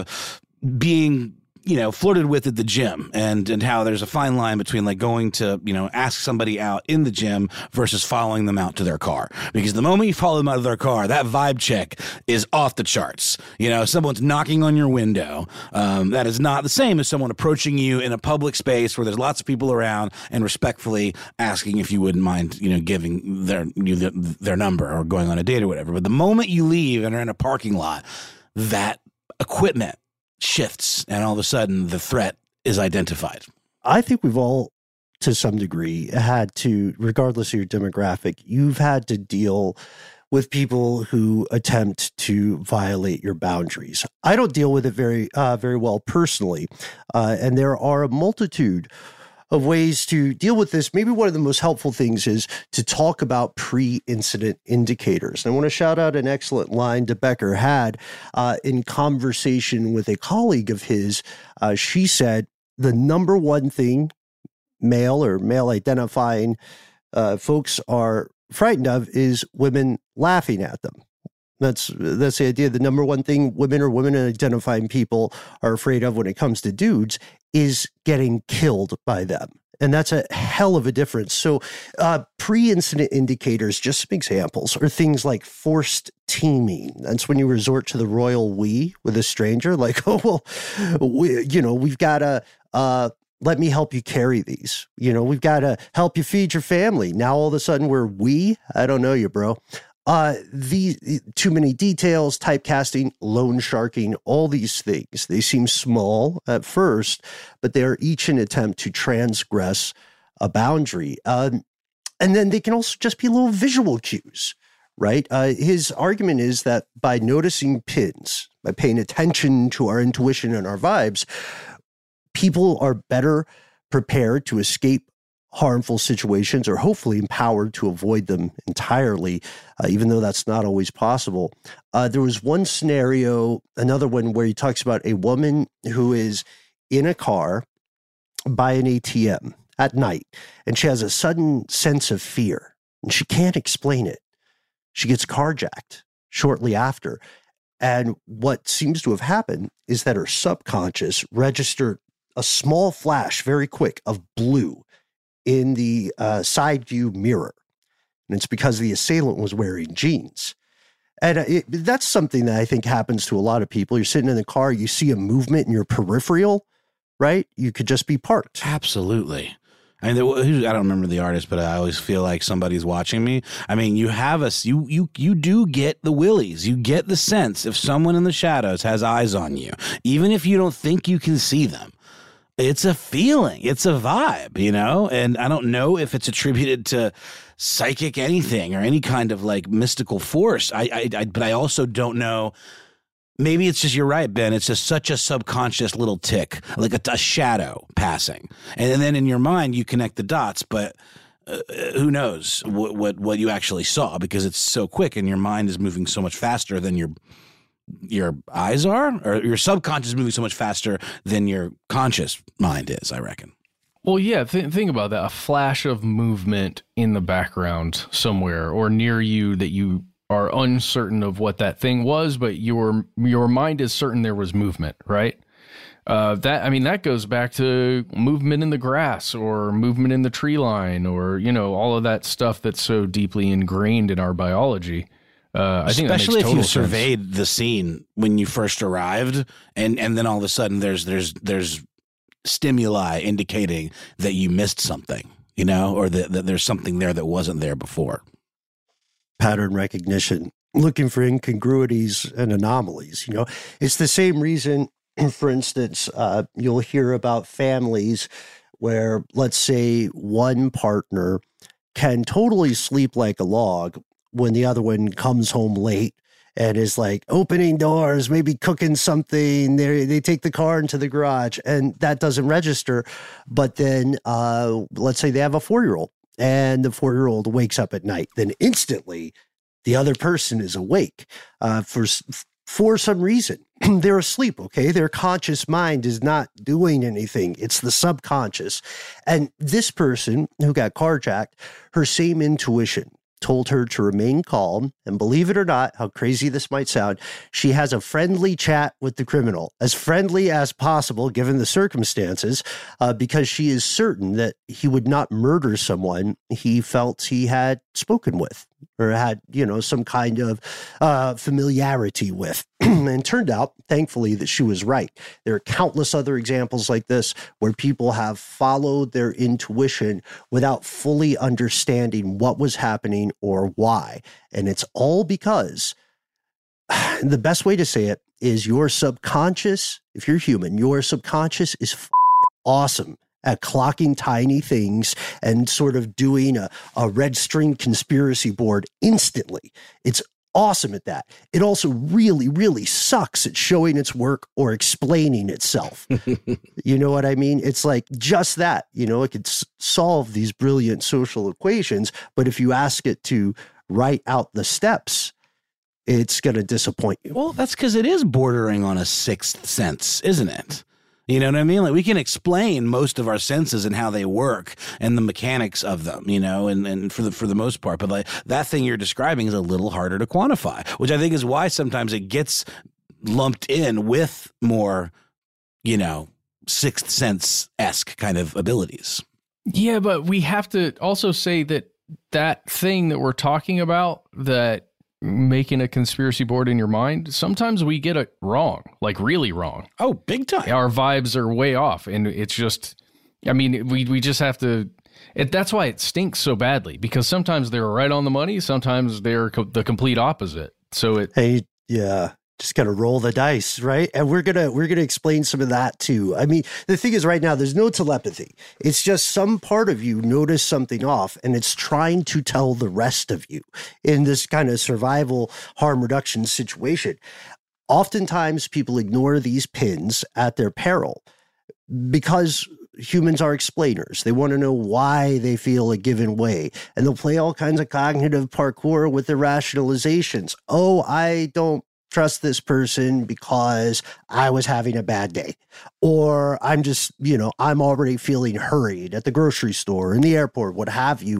being, you know, flirted with at the gym, and and how there's a fine line between like going to, you know, ask somebody out in the gym versus following them out to their car. Because the moment you follow them out of their car, that vibe check is off the charts. You know, someone's knocking on your window. Um, that is not the same as someone approaching you in a public space where there's lots of people around and respectfully asking if you wouldn't mind, you know, giving their you their, their number or going on a date or whatever. But the moment you leave and are in a parking lot, that equipment shifts, and all of a sudden the threat is identified.
I think we've all, to some degree, had to, regardless of your demographic, you've had to deal with people who attempt to violate your boundaries. I don't deal with it very, uh, very well personally, uh, and there are a multitude of ways to deal with this. Maybe one of the most helpful things is to talk about pre-incident indicators. And I want to shout out an excellent line DeBecker had uh, in conversation with a colleague of his. Uh, she said, the number one thing male or male identifying uh, folks are frightened of is women laughing at them. That's that's the idea. The number one thing women or women identifying people are afraid of when it comes to dudes is getting killed by them. And that's a hell of a difference. So uh, pre-incident indicators, just some examples, are things like forced teaming. That's when you resort to the royal we with a stranger. Like, oh, well, we, you know, we've got to uh, let me help you carry these. You know, we've got to help you feed your family. Now all of a sudden we're we. I don't know you, bro. Uh, the too many details, typecasting, loan sharking, all these things. They seem small at first, but they are each an attempt to transgress a boundary. Um, and then they can also just be little visual cues, right? Uh, his argument is that by noticing pins, by paying attention to our intuition and our vibes, people are better prepared to escape harmful situations, or hopefully empowered to avoid them entirely, uh, even though that's not always possible. Uh, there was one scenario, another one, where he talks about a woman who is in a car by an A T M at night, and she has a sudden sense of fear, and she can't explain it. She gets carjacked shortly after. And what seems to have happened is that her subconscious registered a small flash, very quick, of blue in the uh, side view mirror. And it's because the assailant was wearing jeans. And it, that's something that I think happens to a lot of people. You're sitting in the car, you see a movement in your peripheral, right? You could just be parked.
Absolutely. I mean, I don't remember the artist, but I always feel like somebody's watching me. I mean, you have us, you, you, you do get the willies. You get the sense if someone in the shadows has eyes on you, even if you don't think you can see them. It's a feeling. It's a vibe, you know? And I don't know if it's attributed to psychic anything or any kind of like mystical force. I, I, I but I also don't know. Maybe it's just, you're right, Ben. It's just such a subconscious little tick, like a, a shadow passing. And then in your mind, you connect the dots, but uh, who knows what, what, what you actually saw, because it's so quick and your mind is moving so much faster than your your eyes are, or your subconscious is moving so much faster than your conscious mind is, I reckon.
Well, yeah, th- think about that. A flash of movement in the background somewhere or near you that you are uncertain of what that thing was, but your your mind is certain there was movement, right? Uh, that I mean, that goes back to movement in the grass or movement in the tree line, or, you know, all of that stuff that's so deeply ingrained in our biology. Uh, I think
especially
that makes
if you
sense.
surveyed the scene when you first arrived, and, and then all of a sudden there's there's there's stimuli indicating that you missed something. you know, or that, that there's something there that wasn't there before.
Pattern recognition, looking for incongruities and anomalies. You know, it's the same reason, for instance, uh, you'll hear about families where, let's say, one partner can totally sleep like a log when the other one comes home late and is like opening doors, maybe cooking something. They they take the car into the garage and that doesn't register. But then uh, let's say they have a four-year-old and the four-year-old wakes up at night. Then instantly the other person is awake uh, for for some reason. They're asleep, okay? Their conscious mind is not doing anything. It's the subconscious. And this person who got carjacked, her same intuition told her to remain calm. And believe it or not, how crazy this might sound, she has a friendly chat with the criminal, as friendly as possible given the circumstances, uh, because she is certain that he would not murder someone he felt he had spoken with or had, you know, some kind of uh, familiarity with. And turned out, thankfully, that she was right. There are countless other examples like this where people have followed their intuition without fully understanding what was happening or why. And it's all because the best way to say it is your subconscious, if you're human, your subconscious is f- awesome at clocking tiny things and sort of doing a, a red string conspiracy board instantly. It's awesome at that. It also really, really sucks at showing its work or explaining itself. You know what I mean? It's like just that, you know, it could s- solve these brilliant social equations, but if you ask it to write out the steps, it's going to disappoint you.
Well, that's because it is bordering on a sixth sense, isn't it? You know what I mean? Like we can explain most of our senses and how they work and the mechanics of them, you know, and, and for the for the most part. But like that thing you're describing is a little harder to quantify, which I think is why sometimes it gets lumped in with more, you know, sixth sense-esque kind of abilities.
Yeah, but we have to also say that that thing that we're talking about, that making a conspiracy board in your mind, sometimes we get it wrong, like really wrong.
Oh, big time.
Our vibes are way off. And it's just, I mean, we, we just have to, it, that's why it stinks so badly, because sometimes they're right on the money. Sometimes they're co- the complete opposite. So it,
hey, yeah, just got to roll the dice, right? And we're going to, we're going to explain some of that too. I mean, the thing is right now, there's no telepathy. It's just some part of you noticed something off and it's trying to tell the rest of you in this kind of survival harm reduction situation. Oftentimes people ignore these pins at their peril because humans are explainers. They want to know why they feel a given way. And they'll play all kinds of cognitive parkour with their rationalizations. Oh, I don't trust this person because I was having a bad day. Or I'm just, you know, I'm already feeling hurried at the grocery store, in the airport, what have you.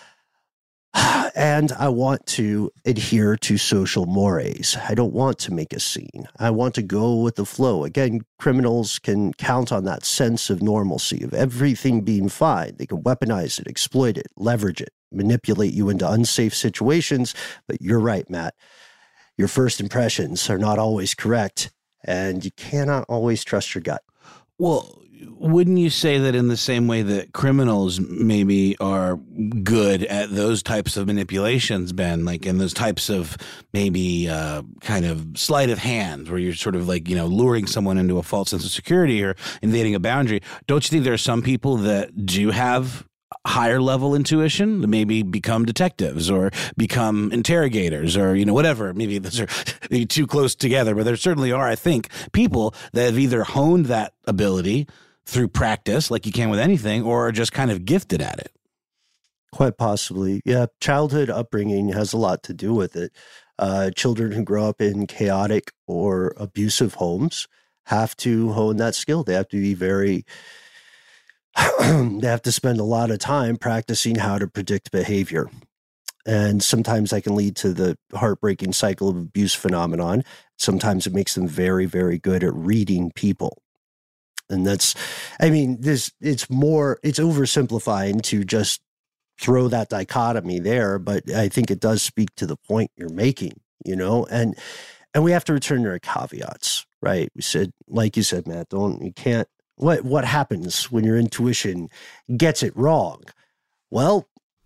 And I want to adhere to social mores. I don't want to make a scene. I want to go with the flow. Again, criminals can count on that sense of normalcy, of everything being fine. They can weaponize it, exploit it, leverage it, manipulate you into unsafe situations. But you're right, Matt. Your first impressions are not always correct, and you cannot always trust your gut.
Well, wouldn't you say that in the same way that criminals maybe are good at those types of manipulations, Ben, like in those types of maybe uh, kind of sleight of hand where you're sort of like, you know, luring someone into a false sense of security or invading a boundary? Don't you think there are some people that do have higher level intuition, maybe become detectives or become interrogators or, you know, whatever? Maybe those are maybe too close together, but there certainly are, I think, people that have either honed that ability through practice, like you can with anything, or are just kind of gifted at it.
Quite possibly. Yeah. Childhood upbringing has a lot to do with it. Uh, children who grow up in chaotic or abusive homes have to hone that skill. They have to be very they have to spend a lot of time practicing how to predict behavior. And sometimes that can lead to the heartbreaking cycle of abuse phenomenon. Sometimes it makes them very, very good at reading people. And that's, I mean, this, it's more, it's oversimplifying to just throw that dichotomy there, but I think it does speak to the point you're making, you know, and, and we have to return to our caveats, right? We said, like you said, Matt, don't, you can't, What what happens when your intuition gets it wrong? Well,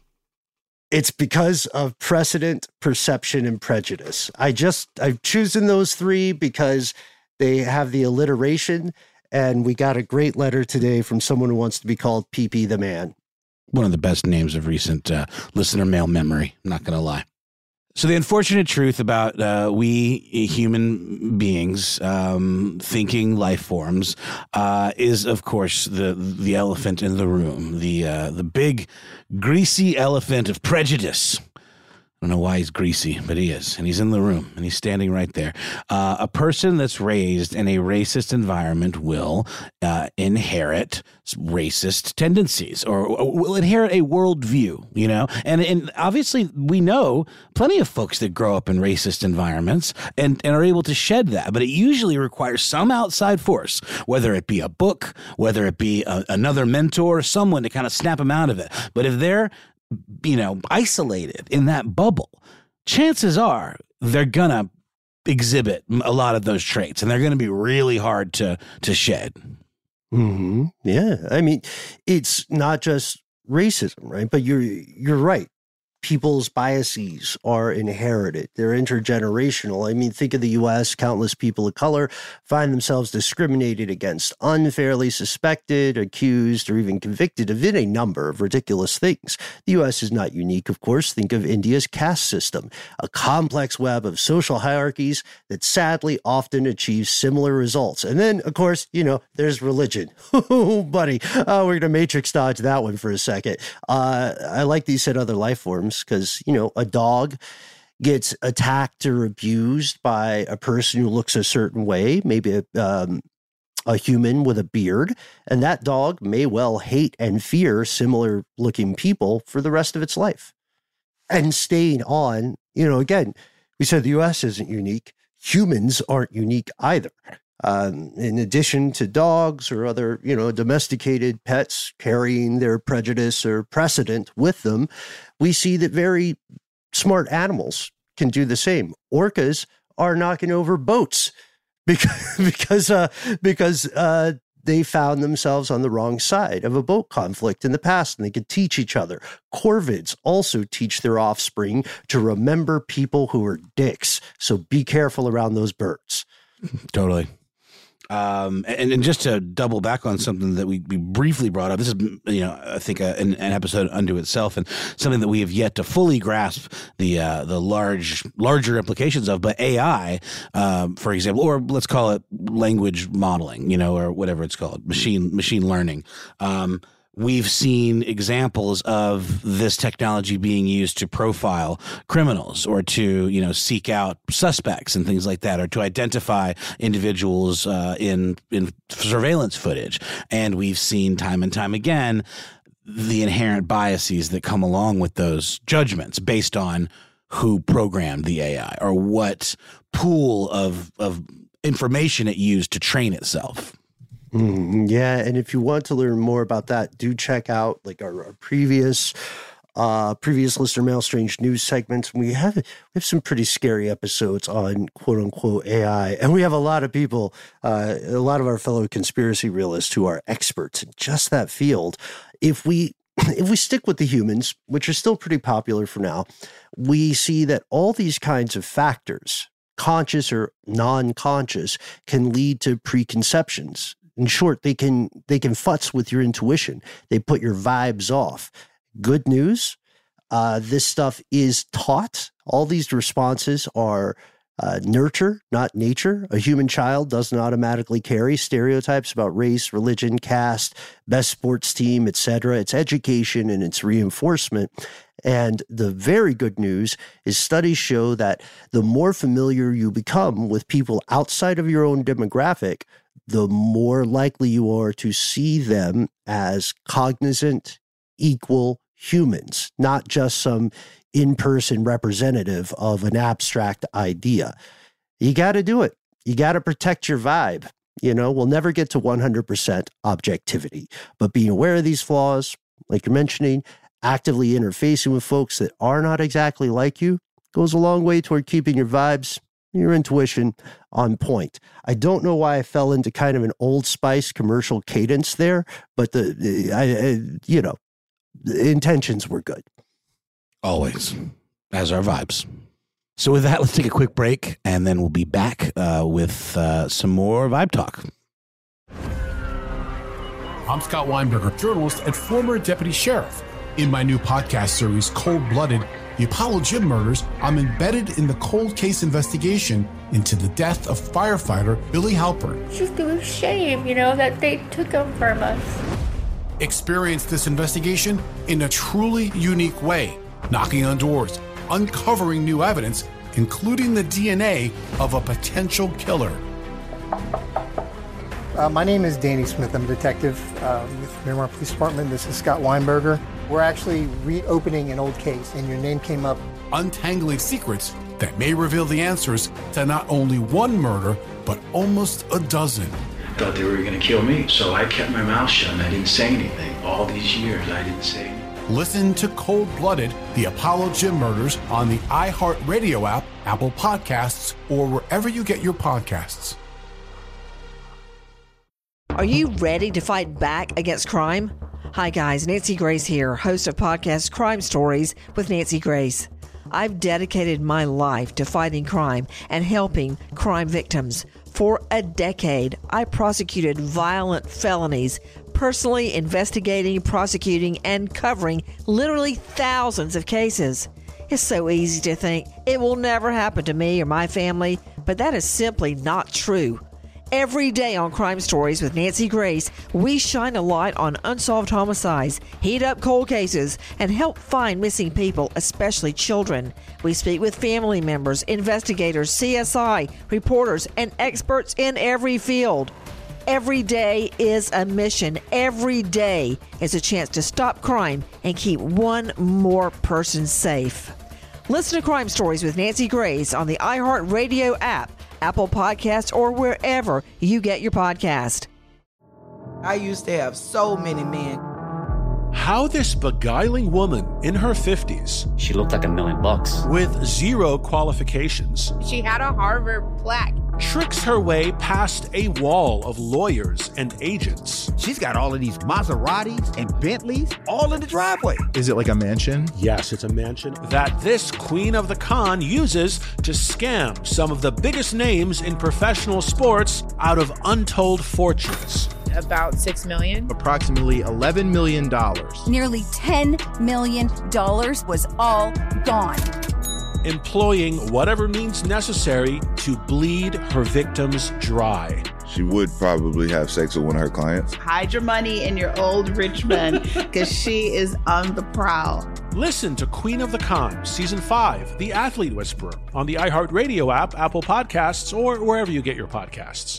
it's because of precedent, perception, and prejudice. I just, I've chosen those three because they have the alliteration, and we got a great letter today from someone who wants to be called P P the Man.
One of the best names of recent uh, listener mail memory, I'm not going to lie. So the unfortunate truth about uh, we human beings, um, thinking life forms, uh, is of course the the elephant in the room, the uh, the big greasy elephant of prejudice. I don't know why he's greasy, but he is, and he's in the room, and he's standing right there. Uh, a person that's raised in a racist environment will uh, inherit racist tendencies, or, or will inherit a worldview, you know? And, and obviously, we know plenty of folks that grow up in racist environments and, and are able to shed that, but it usually requires some outside force, whether it be a book, whether it be a, another mentor, someone to kind of snap them out of it. But if they're you know, isolated in that bubble, chances are they're gonna exhibit a lot of those traits, and they're gonna be really hard to to shed.
Mm-hmm. Yeah, I mean, it's not just racism, right? But you're you're right. People's biases are inherited. They're intergenerational. I mean, think of the U S. Countless people of color find themselves discriminated against, unfairly suspected, accused, or even convicted of any number of ridiculous things. The U S is not unique, of course. Think of India's caste system, a complex web of social hierarchies that sadly often achieves similar results. And then, of course, you know, there's religion. Oh, buddy, uh, we're going to matrix dodge that one for a second. Uh, I like these said other life forms, because, you know, a dog gets attacked or abused by a person who looks a certain way, maybe a, um, a human with a beard, and that dog may well hate and fear similar looking people for the rest of its life. And staying on, you know, again, we said the U S isn't unique. Humans aren't unique either. Um, in addition to dogs or other, you know, domesticated pets carrying their prejudice or precedent with them, we see that very smart animals can do the same. Orcas are knocking over boats because because uh, because uh, they found themselves on the wrong side of a boat conflict in the past, and they could teach each other. Corvids also teach their offspring to remember people who are dicks. So be careful around those birds.
Totally. Um, and, and just to double back on something that we, we briefly brought up, this is, you know, I think a, an, an episode unto itself, and something that we have yet to fully grasp the uh, the large larger implications of. But A I, um, for example, or let's call it language modeling, you know, or whatever it's called, machine machine learning. Um, We've seen examples of this technology being used to profile criminals, or to, you know, seek out suspects and things like that, or to identify individuals uh, in in surveillance footage. And we've seen time and time again the inherent biases that come along with those judgments based on who programmed the A I or what pool of of information it used to train itself.
Mm, yeah, and if you want to learn more about that, do check out like our, our previous uh, previous listener mail strange news segments. We have we have some pretty scary episodes on quote unquote A I, and we have a lot of people, uh, a lot of our fellow conspiracy realists who are experts in just that field. If we if we stick with the humans, which are still pretty popular for now, we see that all these kinds of factors, conscious or non-conscious, can lead to preconceptions. In short, they can they can futz with your intuition. They put your vibes off. Good news, uh, this stuff is taught. All these responses are uh, nurture, not nature. A human child doesn't automatically carry stereotypes about race, religion, caste, best sports team, et cetera. It's education and it's reinforcement. And the very good news is studies show that the more familiar you become with people outside of your own demographic, the more likely you are to see them as cognizant, equal humans, not just some in-person representative of an abstract idea. You got to do it. You got to protect your vibe. You know, we'll never get to one hundred percent objectivity, but being aware of these flaws, like you're mentioning, actively interfacing with folks that are not exactly like you, goes a long way toward keeping your vibes, your intuition on point. I don't know why I fell into kind of an Old Spice commercial cadence there, but the, I, I, you know, the intentions were good.
Always, as our vibes. So with that, let's take a quick break, and then we'll be back uh, with uh, some more Vibe Talk.
I'm Scott Weinberger, journalist and former deputy sheriff. In my new podcast series, Cold Blooded, The Apollo Gym Murders, I'm embedded in the cold case investigation into the death of firefighter Billy Halpern.
It's just a shame, you know, that they took him from us.
Experience this investigation in a truly unique way, knocking on doors, uncovering new evidence, including the D N A of a potential killer.
Uh, my name is Danny Smith. I'm a detective uh, with Miramar Police Department. This is Scott Weinberger. We're actually reopening an old case, and your name came up.
Untangling secrets that may reveal the answers to not only one murder, but almost a dozen.
I thought they were going to kill me, so I kept my mouth shut and I didn't say anything. All these years, I didn't say anything.
Listen to Cold Blooded, The Apollo Gym Murders on the iHeartRadio app, Apple Podcasts, or wherever you get your podcasts.
Are you ready to fight back against crime? Hi guys, Nancy Grace here, host of podcast Crime Stories with Nancy Grace. I've dedicated my life to fighting crime and helping crime victims. For a decade, I prosecuted violent felonies, personally investigating, prosecuting, and covering literally thousands of cases. It's so easy to think it will never happen to me or my family, but that is simply not true. Every day on Crime Stories with Nancy Grace, we shine a light on unsolved homicides, heat up cold cases, and help find missing people, especially children. We speak with family members, investigators, C S I, reporters, and experts in every field. Every day is a mission. Every day is a chance to stop crime and keep one more person safe. Listen to Crime Stories with Nancy Grace on the iHeartRadio app, Apple Podcasts, or wherever you get your podcast.
I used to have so many men.
How this beguiling woman in her fifties,
she looked like a million bucks,
with zero qualifications,
She had a Harvard plaque.
tricks her way past a wall of lawyers and agents.
She's got all of these Maseratis and Bentleys all in the driveway.
Is it like a mansion?
Yes, it's a mansion that this queen of the con uses to scam some of the biggest names in professional sports out of untold fortunes.
About six million.
Approximately eleven million dollars.
Nearly ten million dollars was all gone.
Employing whatever means necessary to bleed her victims dry.
She would probably have sex with one of her clients.
Hide your money in your old rich man, because she is on the prowl.
Listen to Queen of the Con, Season five, The Athlete Whisperer, on the iHeartRadio app, Apple Podcasts, or wherever you get your podcasts.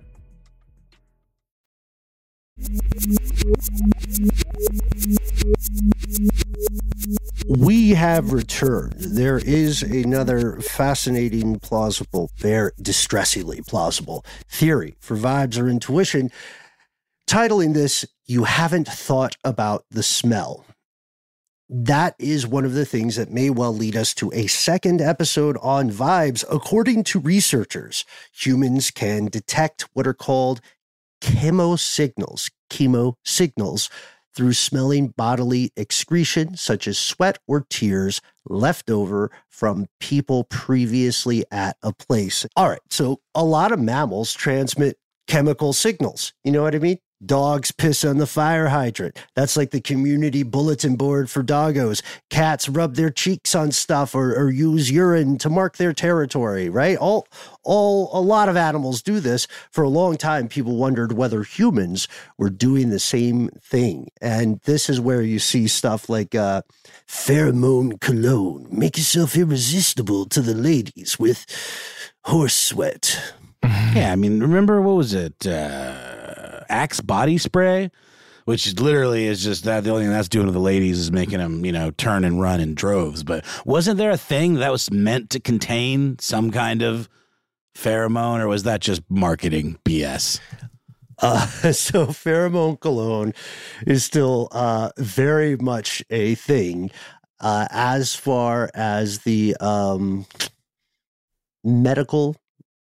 We have returned. There is another fascinating, plausible, very distressingly plausible theory for vibes or intuition, titling this, You Haven't Thought About the Smell. That is one of the things that may well lead us to a second episode on vibes. According to researchers, humans can detect what are called chemosignals, chemosignals, through smelling bodily excretion, such as sweat or tears left over from people previously at a place. All right, so a lot of mammals transmit chemical signals. You know what I mean? Dogs piss on the fire hydrant. That's like the community bulletin board for doggos. Cats rub their cheeks on stuff or, or use urine to mark their territory, right? All, all, a lot of animals do this. For a long time, people wondered whether humans were doing the same thing. And this is where you see stuff like uh, pheromone cologne. Make yourself irresistible to the ladies with horse sweat.
Yeah, I mean, remember, what was it? Uh... Axe body spray, which literally is just that the only thing that's doing to the ladies is making them, you know, turn and run in droves. But wasn't there a thing that was meant to contain some kind of pheromone, or was that just marketing B S?
Uh, so pheromone cologne is still uh, very much a thing. Uh, as far as the um, medical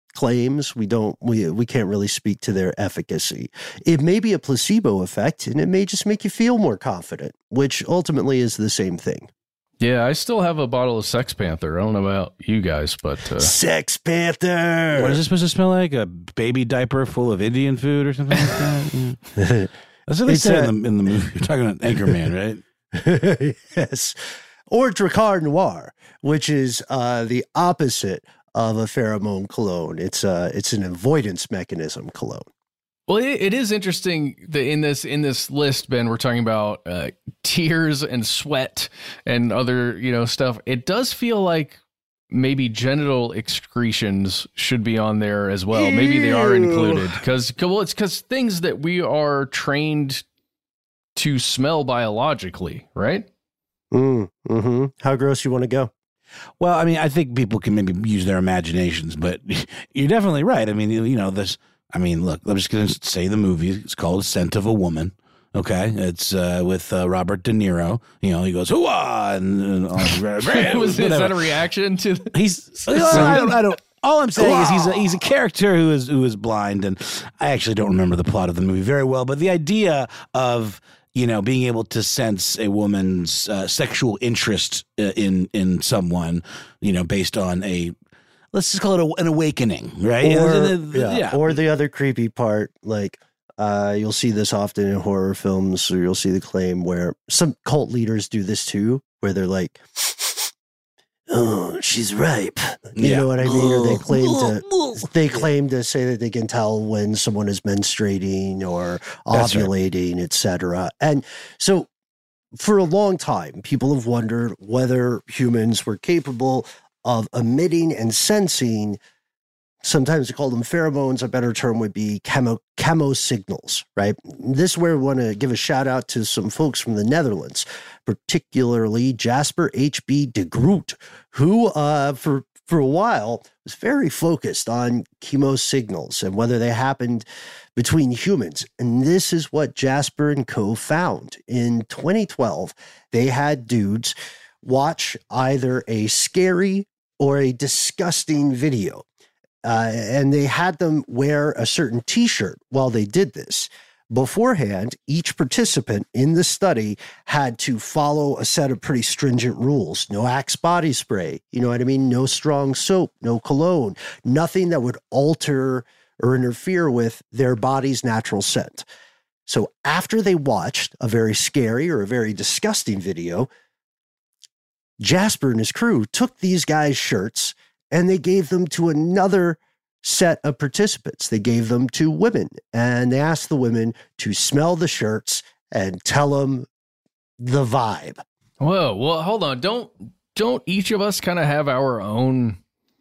claims. We don't, we, we can't really speak to their efficacy. It may be a placebo effect, and it may just make you feel more confident, which ultimately is the same thing.
Yeah, I still have a bottle of Sex Panther. I don't know about you guys, but... Uh...
Sex Panther!
What is this supposed to smell like? A baby diaper full of Indian food or something like that? Yeah. That's what they it's say a... in, the, in the movie. You're talking about Anchorman, right?
Yes. Or Drakkar Noir, which is uh, the opposite of a pheromone cologne. It's uh, it's an avoidance mechanism cologne.
Well, it, it is interesting that in this in this list, Ben, we're talking about uh, tears and sweat and other, you know, stuff. It does feel like maybe genital excretions should be on there as well. Ew. Maybe they are included because, well, it's because things that we are trained to smell biologically, right?
Mm, mm-hmm. How gross you want to go?
Well, I mean, I think people can maybe use their imaginations, but you're definitely right. I mean, you know, this, I mean, look, I'm just going to say the movie. It's called Scent of a Woman. Okay. It's uh, with uh, Robert De Niro. You know, he goes, hooah! And, and all,
was, is that a reaction to?
He's, I don't, I don't, all I'm saying is he's a, he's a character who is, who is blind. And I actually don't remember the plot of the movie very well, but the idea of, you know, being able to sense a woman's uh, sexual interest uh, in in someone, you know, based on a, let's just call it a, an awakening, right?
Or,
uh,
yeah. yeah. Or the other creepy part, like uh, you'll see this often in horror films, or you'll see the claim where some cult leaders do this too, where they're like, oh, she's ripe. You yeah. know what I mean? Or they claim to they claim to say that they can tell when someone is menstruating or ovulating, right. et cetera. And so for a long time, people have wondered whether humans were capable of emitting and sensing, sometimes they call them pheromones. A better term would be chemo, chemo signals, right? This is where we want to give a shout out to some folks from the Netherlands, particularly Jasper H B de Groot, who uh, for, for a while was very focused on chemo signals and whether they happened between humans. And this is what Jasper and co found. In twenty twelve, they had dudes watch either a scary or a disgusting video. Uh, and they had them wear a certain T-shirt while they did this. Beforehand, each participant in the study had to follow a set of pretty stringent rules. No Axe body spray, you know what I mean? No strong soap, no cologne, nothing that would alter or interfere with their body's natural scent. So after they watched a very scary or a very disgusting video, Jasper and his crew took these guys' shirts and they gave them to another set of participants. They gave them to women, and they asked the women to smell the shirts and tell them the vibe.
Whoa, well, hold on. Don't don't each of us kind of have our own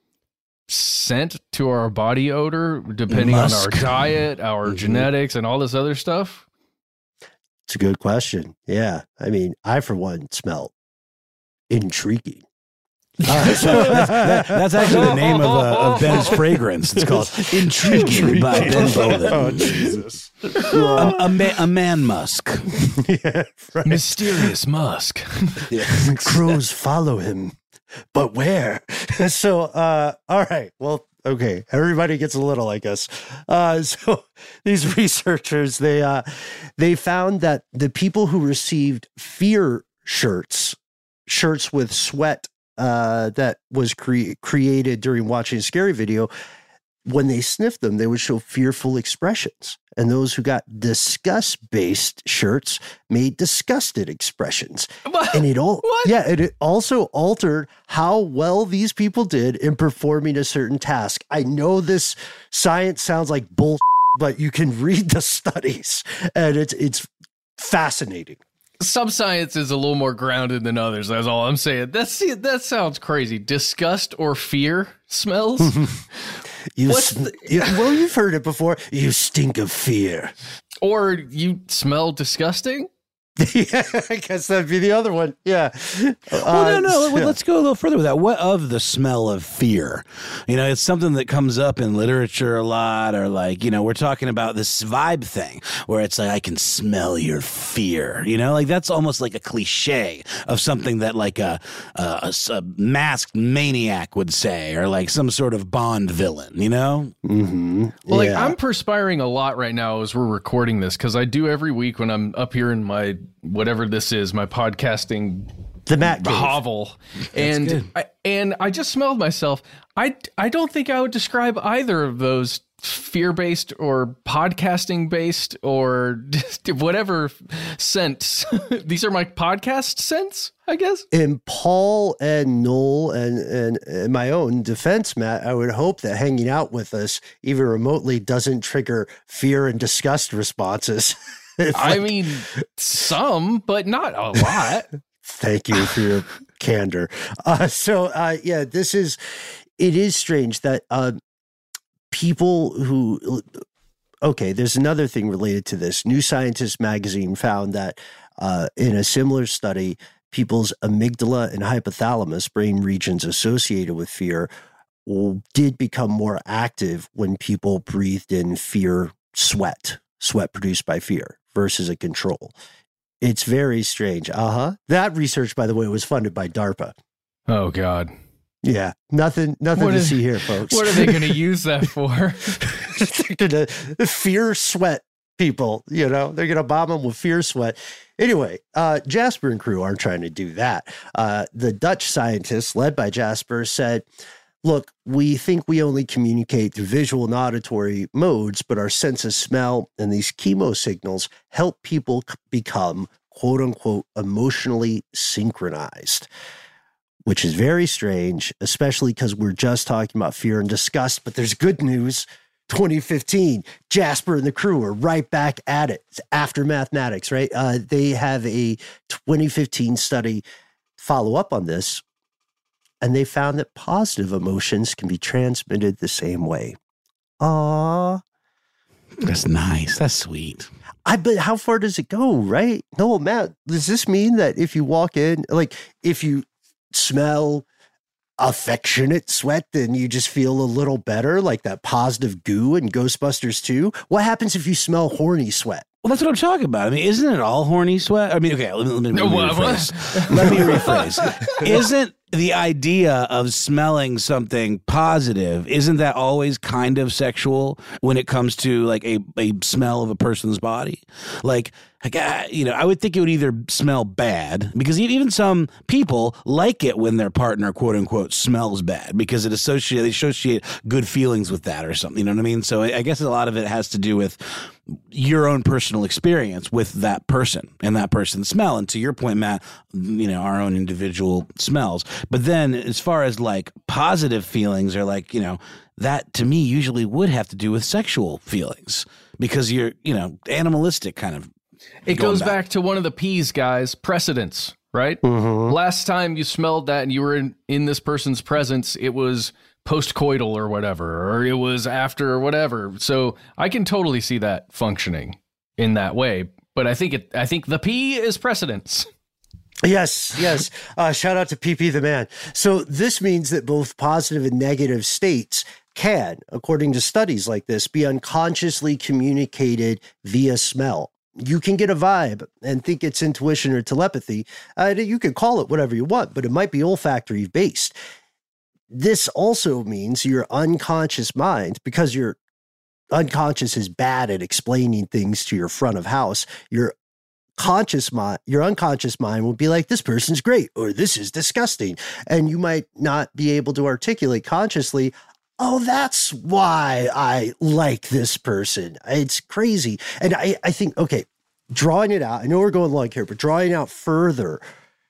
scent to our body odor, depending Musk. on our diet, our mm-hmm. genetics, and all this other stuff?
It's a good question. Yeah. I mean, I, for one, smell intriguing.
Uh, so that's, that, that's actually the name of, uh, of Ben's fragrance. It's called Intriguing by Ben Bowden.
Oh, Jesus.
a, a, ma- a man musk.
Yeah, right.
Mysterious musk.
Yeah. Crows follow him, but where? So, uh, all right. Well, okay. Everybody gets a little, I guess. Uh, so these researchers, they uh, they found that the people who received fear shirts, shirts with sweat, Uh, that was cre- created during watching a scary video, when they sniffed them, they would show fearful expressions. And those who got disgust-based shirts made disgusted expressions.
What?
And it all,
what?
yeah, and it also altered how well these people did in performing a certain task. I know this science sounds like bull, but you can read the studies, and it's it's fascinating.
Some science is a little more grounded than others. That's all I'm saying. That's that sounds crazy. Disgust or fear smells.
you, the, you well, you've heard it before. You stink of fear,
or you smell disgusting.
Yeah, I guess that'd be the other one. Yeah.
Well, no, no.
Uh,
Let's go a little further with that. What of the smell of fear? You know, it's something that comes up in literature a lot, or like, you know, we're talking about this vibe thing where it's like, I can smell your fear. You know, like that's almost like a cliche of something that like a, a, a masked maniac would say, or like some sort of Bond villain, you know?
Mm-hmm.
Well,
yeah.
like I'm perspiring a lot right now as we're recording this because I do every week when I'm up here in my whatever this is, my podcasting
the Matt Cave.
hovel, and I, and I just smelled myself. I I don't think I would describe either of those fear-based or podcasting-based or whatever scents. These are my podcast scents, I guess.
In Paul and Noel and, and in my own defense, Matt, I would hope that hanging out with us, even remotely, doesn't trigger fear and disgust responses.
I
like,
mean, some, but not a lot.
Thank you for your candor. Uh, so, uh, yeah, this is, it is strange that uh, people who, okay, there's another thing related to this. New Scientist magazine found that uh, in a similar study, people's amygdala and hypothalamus, brain regions associated with fear, did become more active when people breathed in fear sweat, sweat produced by fear, versus a control. It's very strange. Uh-huh. That research, by the way, was funded by DARPA.
Oh, God.
Yeah. Nothing nothing
what
to
is,
see here, folks.
What are they going to use that for?
They're going to fear sweat people, you know. They're going to bomb them with fear sweat. Anyway, uh, Jasper and crew aren't trying to do that. Uh, the Dutch scientists, led by Jasper, said, look, we think we only communicate through visual and auditory modes, but our sense of smell and these chemo signals help people become, quote unquote, emotionally synchronized, which is very strange, especially because we're just talking about fear and disgust. But there's good news. twenty fifteen, Jasper and the crew are right back at it. It's after mathematics, right? Uh, they have a twenty fifteen study follow up on this. And they found that positive emotions can be transmitted the same way. Aww.
That's nice. That's sweet.
I but how far does it go, right? No, Matt, does this mean that if you walk in, like if you smell affectionate sweat, then you just feel a little better, like that positive goo in Ghostbusters two? What happens if you smell horny sweat?
Well, that's what I'm talking about. I mean, isn't it all horny sweat? I mean, okay, let me, let me, let me
what,
rephrase. Let me rephrase. Isn't the idea of smelling something positive, isn't that always kind of sexual when it comes to like a, a smell of a person's body? Like, you know, I would think it would either smell bad, because even some people like it when their partner, quote unquote, smells bad, because it associate they associate good feelings with that or something. You know what I mean? So I guess a lot of it has to do with your own personal experience with that person and that person's smell. And to your point, Matt, you know, our own individual smells. But then as far as like positive feelings, or like, you know, that to me usually would have to do with sexual feelings, because you're, you know, animalistic kind of.
It goes back. back to one of the P's, guys, precedence, right?
Mm-hmm.
Last time you smelled that and you were in, in this person's presence, it was post-coital or whatever, or it was after or whatever. So I can totally see that functioning in that way. But I think it. I think the P is precedence.
Yes, yes. Uh, shout out to P P the man. So this means that both positive and negative states can, according to studies like this, be unconsciously communicated via smell. You can get a vibe and think it's intuition or telepathy. Uh, you can call it whatever you want, but it might be olfactory based. This also means your unconscious mind, because your unconscious is bad at explaining things to your front of house, your conscious mind, your unconscious mind will be like, this person's great, or this is disgusting. And you might not be able to articulate consciously, oh, that's why I like this person. It's crazy. And I, I think, okay, drawing it out, I know we're going long here, but drawing out further,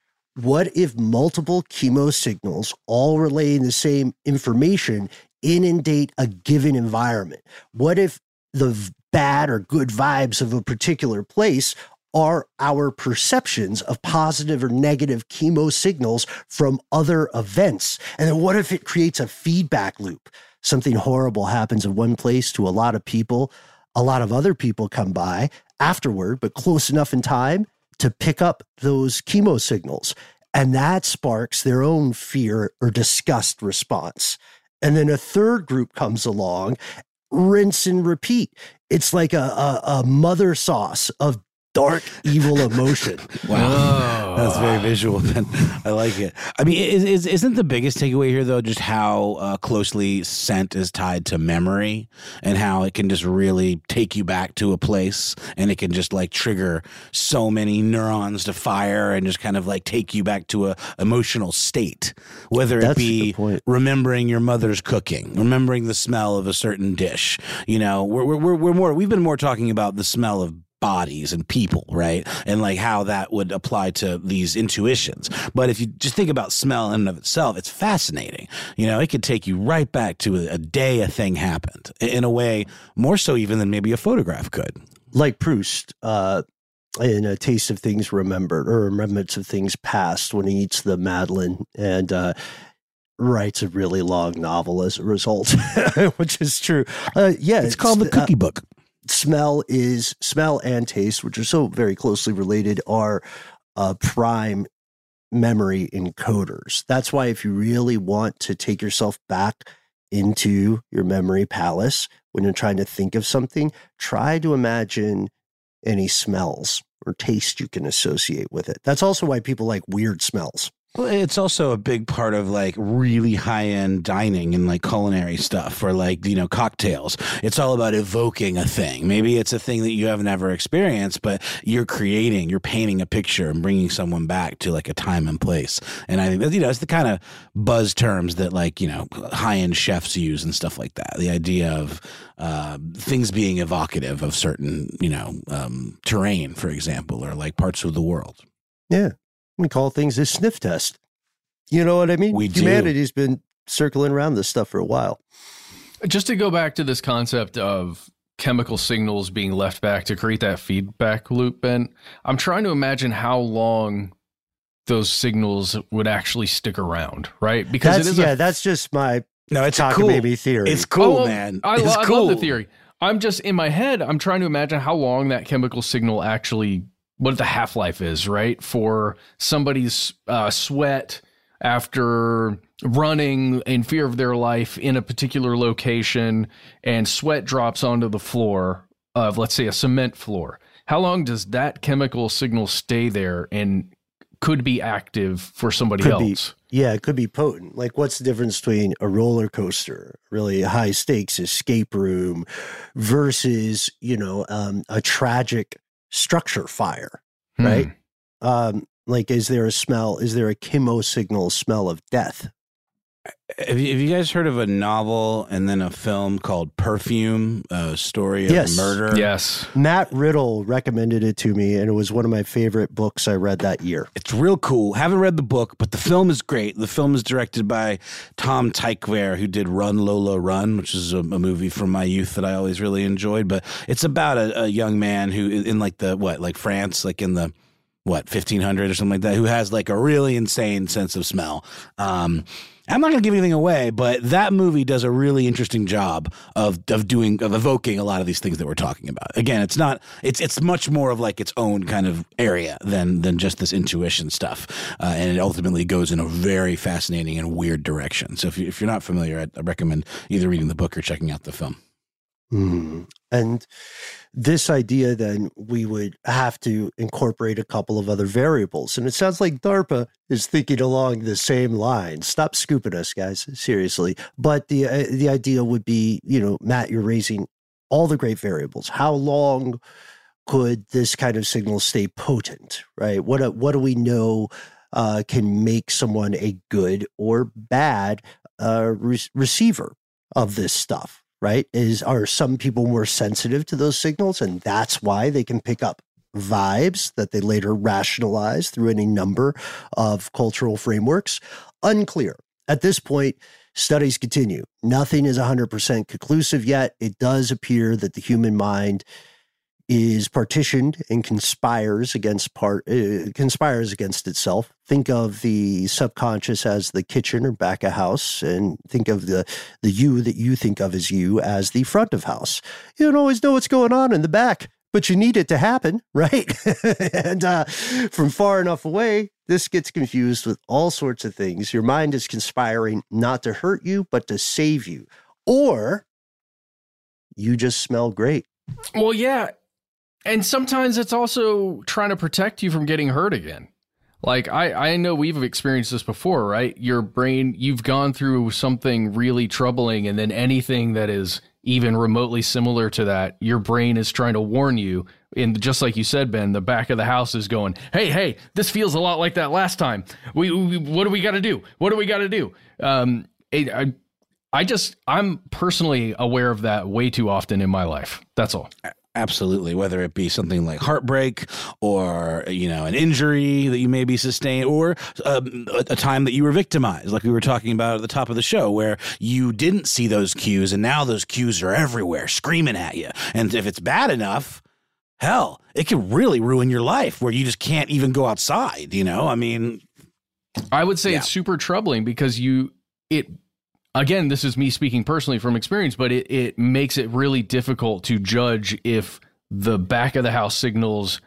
what if multiple chemo signals all relaying the same information inundate a given environment? What if the bad or good vibes of a particular place are our perceptions of positive or negative chemo signals from other events? And then what if it creates a feedback loop? Something horrible happens in one place to a lot of people. A lot of other people come by afterward, but close enough in time to pick up those chemo signals. And that sparks their own fear or disgust response. And then a third group comes along, rinse and repeat. It's like a, a, a mother sauce of dark, evil emotion.
Wow. That's very visual, Ben. I like it. I mean, is, is, isn't the biggest takeaway here, though, just how uh, closely scent is tied to memory and how it can just really take you back to a place and it can just like trigger so many neurons to fire and just kind of like take you back to a emotional state, whether it
That's
be remembering your mother's cooking, remembering the smell of a certain dish. You know, we're, we're, we're more, we've been more talking about the smell of bodies and people, right? And like how that would apply to these intuitions. But if you just think about smell in and of itself, it's fascinating. You know, it could take you right back to a, a day a thing happened in a way more so even than maybe a photograph could.
Like Proust, uh, in A Taste of Things Remembered or Remembrance of Things Past, when he eats the Madeleine and uh, writes a really long novel as a result, which is true. Uh, yeah,
it's, it's called The Cookie uh, Book.
Smell is smell and taste, which are so very closely related, are uh, prime memory encoders. That's why if you really want to take yourself back into your memory palace when you're trying to think of something, try to imagine any smells or taste you can associate with it. That's also why people like weird smells.
Well, it's also a big part of like really high-end dining and like culinary stuff or like, you know, cocktails. It's all about evoking a thing. Maybe it's a thing that you have never experienced, but you're creating, you're painting a picture and bringing someone back to like a time and place. And I think that, you know, it's the kind of buzz terms that like, you know, high-end chefs use and stuff like that. The idea of uh, things being evocative of certain, you know, um, terrain, for example, or like parts of the world.
Yeah. We call things a sniff test. You know what I mean?
We do.
Humanity's been circling around this stuff for a while.
Just to go back to this concept of chemical signals being left back to create that feedback loop, Ben, I'm trying to imagine how long those signals would actually stick around, right? Because
that's,
it is
yeah,
a,
that's just my
no, it's a cool
baby theory.
It's cool,
oh,
man.
I,
it's
I
cool.
love the theory. I'm just in my head. I'm trying to imagine how long that chemical signal actually. What the half-life is, right? For somebody's uh, sweat after running in fear of their life in a particular location and sweat drops onto the floor of, let's say, a cement floor. How long does that chemical signal stay there and could be active for somebody
could
else?
Be, yeah, it could be potent. Like what's the difference between a roller coaster, really high stakes escape room versus, you know, um, a tragic structure fire, right? Hmm. Um, like, is there a smell? Is there a chemo signal smell of death?
Have you, have you guys heard of a novel and then a film called Perfume, a story of
yes.
murder?
Yes.
Matt Riddle recommended it to me, and it was one of my favorite books I read that year.
It's real cool. Haven't read the book, but the film is great. The film is directed by Tom Tykwer, who did Run, Lola, Run, which is a, a movie from my youth that I always really enjoyed. But it's about a, a young man who, in like the, what, like France, like in the, what, fifteen hundred or something like that, who has like a really insane sense of smell. Um, I'm not going to give anything away, but that movie does a really interesting job of of doing of evoking a lot of these things that we're talking about. Again, it's not it's it's much more of like its own kind of area than than just this intuition stuff, uh, and it ultimately goes in a very fascinating and weird direction. So if you, if you're not familiar, I'd, I'd recommend either reading the book or checking out the film.
Mm. And this idea, then, we would have to incorporate a couple of other variables. And it sounds like DARPA is thinking along the same line. Stop scooping us, guys. Seriously. But the uh, the idea would be, you know, Matt, you're raising all the great variables. How long could this kind of signal stay potent, right? What, what do we know uh, can make someone a good or bad uh, re- receiver of this stuff? Right? Is are some people more sensitive to those signals, and that's why they can pick up vibes that they later rationalize through any number of cultural frameworks? Unclear. At this point, studies continue. Nothing is one hundred percent conclusive yet. It does appear that the human mind is partitioned and conspires against part uh, conspires against itself. Think of the subconscious as the kitchen or back of house, and think of the the you that you think of as you as the front of house. You don't always know what's going on in the back, but you need it to happen, right? And uh, from far enough away, this gets confused with all sorts of things. Your mind is conspiring not to hurt you, but to save you. Or you just smell great.
Well, yeah. And sometimes it's also trying to protect you from getting hurt again. Like, I, I know we've experienced this before, right? Your brain, you've gone through something really troubling, and then anything that is even remotely similar to that, your brain is trying to warn you. And just like you said, Ben, the back of the house is going, hey, hey, this feels a lot like that last time. We, we what do we got to do? What do we got to do? Um, it, I, I just, I'm personally aware of that way too often in my life. That's all.
Absolutely. Whether it be something like heartbreak or, you know, an injury that you maybe sustained, or um, a, a time that you were victimized, like we were talking about at the top of the show, where you didn't see those cues and now those cues are everywhere screaming at you. And if it's bad enough, hell, it can really ruin your life where you just can't even go outside. You know, I mean,
I would say
yeah.
it's super troubling because you, it, Again, this is me speaking personally from experience, but it, it makes it really difficult to judge if the back of the house signals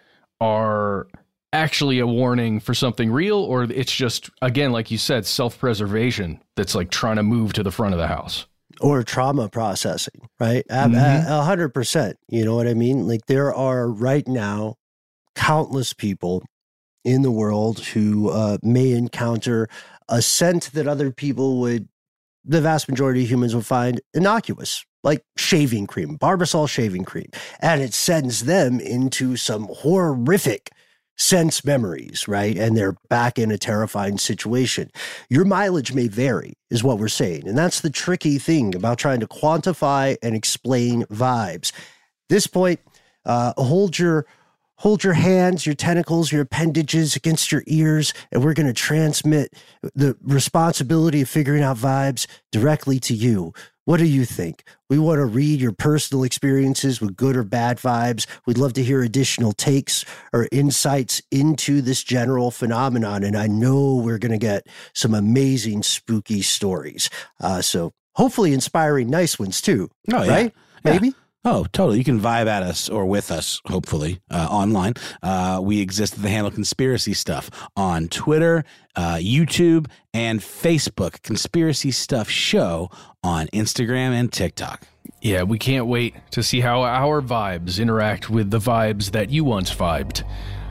are actually a warning for something real, or it's just, again, like you said, self-preservation that's like trying to move to the front of the house.
Or trauma processing, right?
Mm-hmm.
A hundred percent. You know what I mean? Like, there are right now countless people in the world who uh, may encounter a scent that other people would, the vast majority of humans will find innocuous, like shaving cream, Barbasol shaving cream. And it sends them into some horrific sense memories, right? And they're back in a terrifying situation. Your mileage may vary, is what we're saying. And that's the tricky thing about trying to quantify and explain vibes. At this point, uh, hold your Hold your hands, your tentacles, your appendages against your ears, and we're going to transmit the responsibility of figuring out vibes directly to you. What do you think? We want to read your personal experiences with good or bad vibes. We'd love to hear additional takes or insights into this general phenomenon, and I know we're going to get some amazing spooky stories. Uh, so hopefully inspiring nice ones too,
oh,
right?
Yeah.
Maybe?
Yeah. Oh, totally. You can vibe at us or with us, hopefully, uh, online. Uh, we exist at the handle Conspiracy Stuff on Twitter, uh, YouTube, and Facebook. Conspiracy Stuff Show on Instagram and TikTok.
Yeah, we can't wait to see how our vibes interact with the vibes that you once vibed.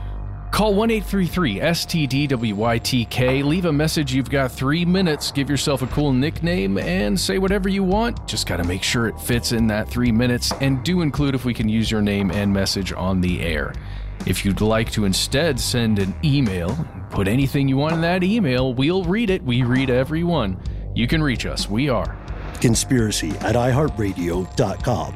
Call one eight three three S T D W Y T K. Leave a message. You've got three minutes. Give yourself a cool nickname and say whatever you want. Just got to make sure it fits in that three minutes. And do include if we can use your name and message on the air. If you'd like to instead send an email, put anything you want in that email. We'll read it. We read every one. You can reach us. We are
Conspiracy at i heart radio dot com.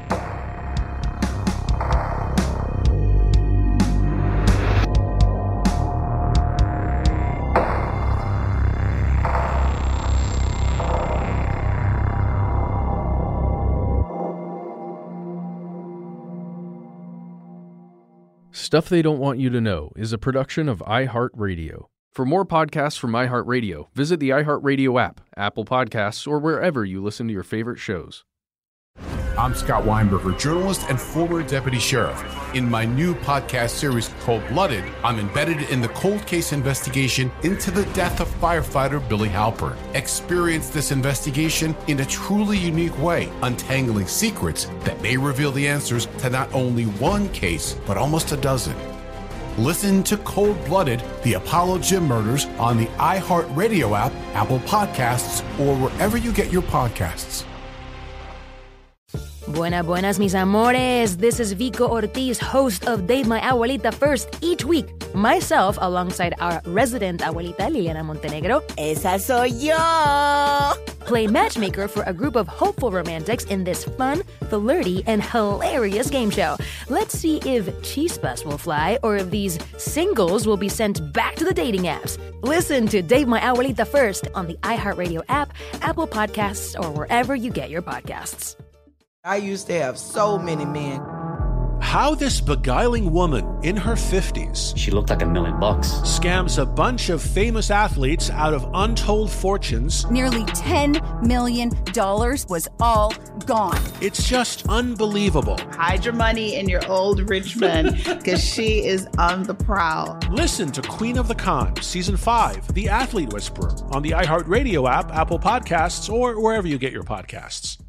Stuff They Don't Want You to Know is a production of iHeartRadio. For more podcasts from iHeartRadio, visit the iHeartRadio app, Apple Podcasts, or wherever you listen to your favorite shows.
I'm Scott Weinberger, journalist and former deputy sheriff. In my new podcast series called Blooded, I'm embedded in the cold case investigation into the death of firefighter Billy Halpern. Experience this investigation in a truly unique way, untangling secrets that may reveal the answers to not only one case, but almost a dozen. Listen to Cold Blooded, the Apollo Gym Murders on the iHeartRadio app, Apple Podcasts, or wherever you get your podcasts.
Buenas, buenas, mis amores. This is Vico Ortiz, host of Date My Abuelita First, each week. Myself, alongside our resident abuelita, Liliana Montenegro.
Esa soy yo!
Play matchmaker for a group of hopeful romantics in this fun, flirty, and hilarious game show. Let's see if chispas will fly or if these singles will be sent back to the dating apps. Listen to Date My Abuelita First on the iHeartRadio app, Apple Podcasts, or wherever you get your podcasts.
I used to have so many men.
how this beguiling woman in her fifties,
she looked like a million bucks,
scams a bunch of famous athletes out of untold fortunes.
Nearly ten million dollars was all gone.
It's just unbelievable.
Hide your money in your old rich man, because she is on the prowl.
Listen to Queen of the Con, Season five, The Athlete Whisperer, on the iHeartRadio app, Apple Podcasts, or wherever you get your podcasts.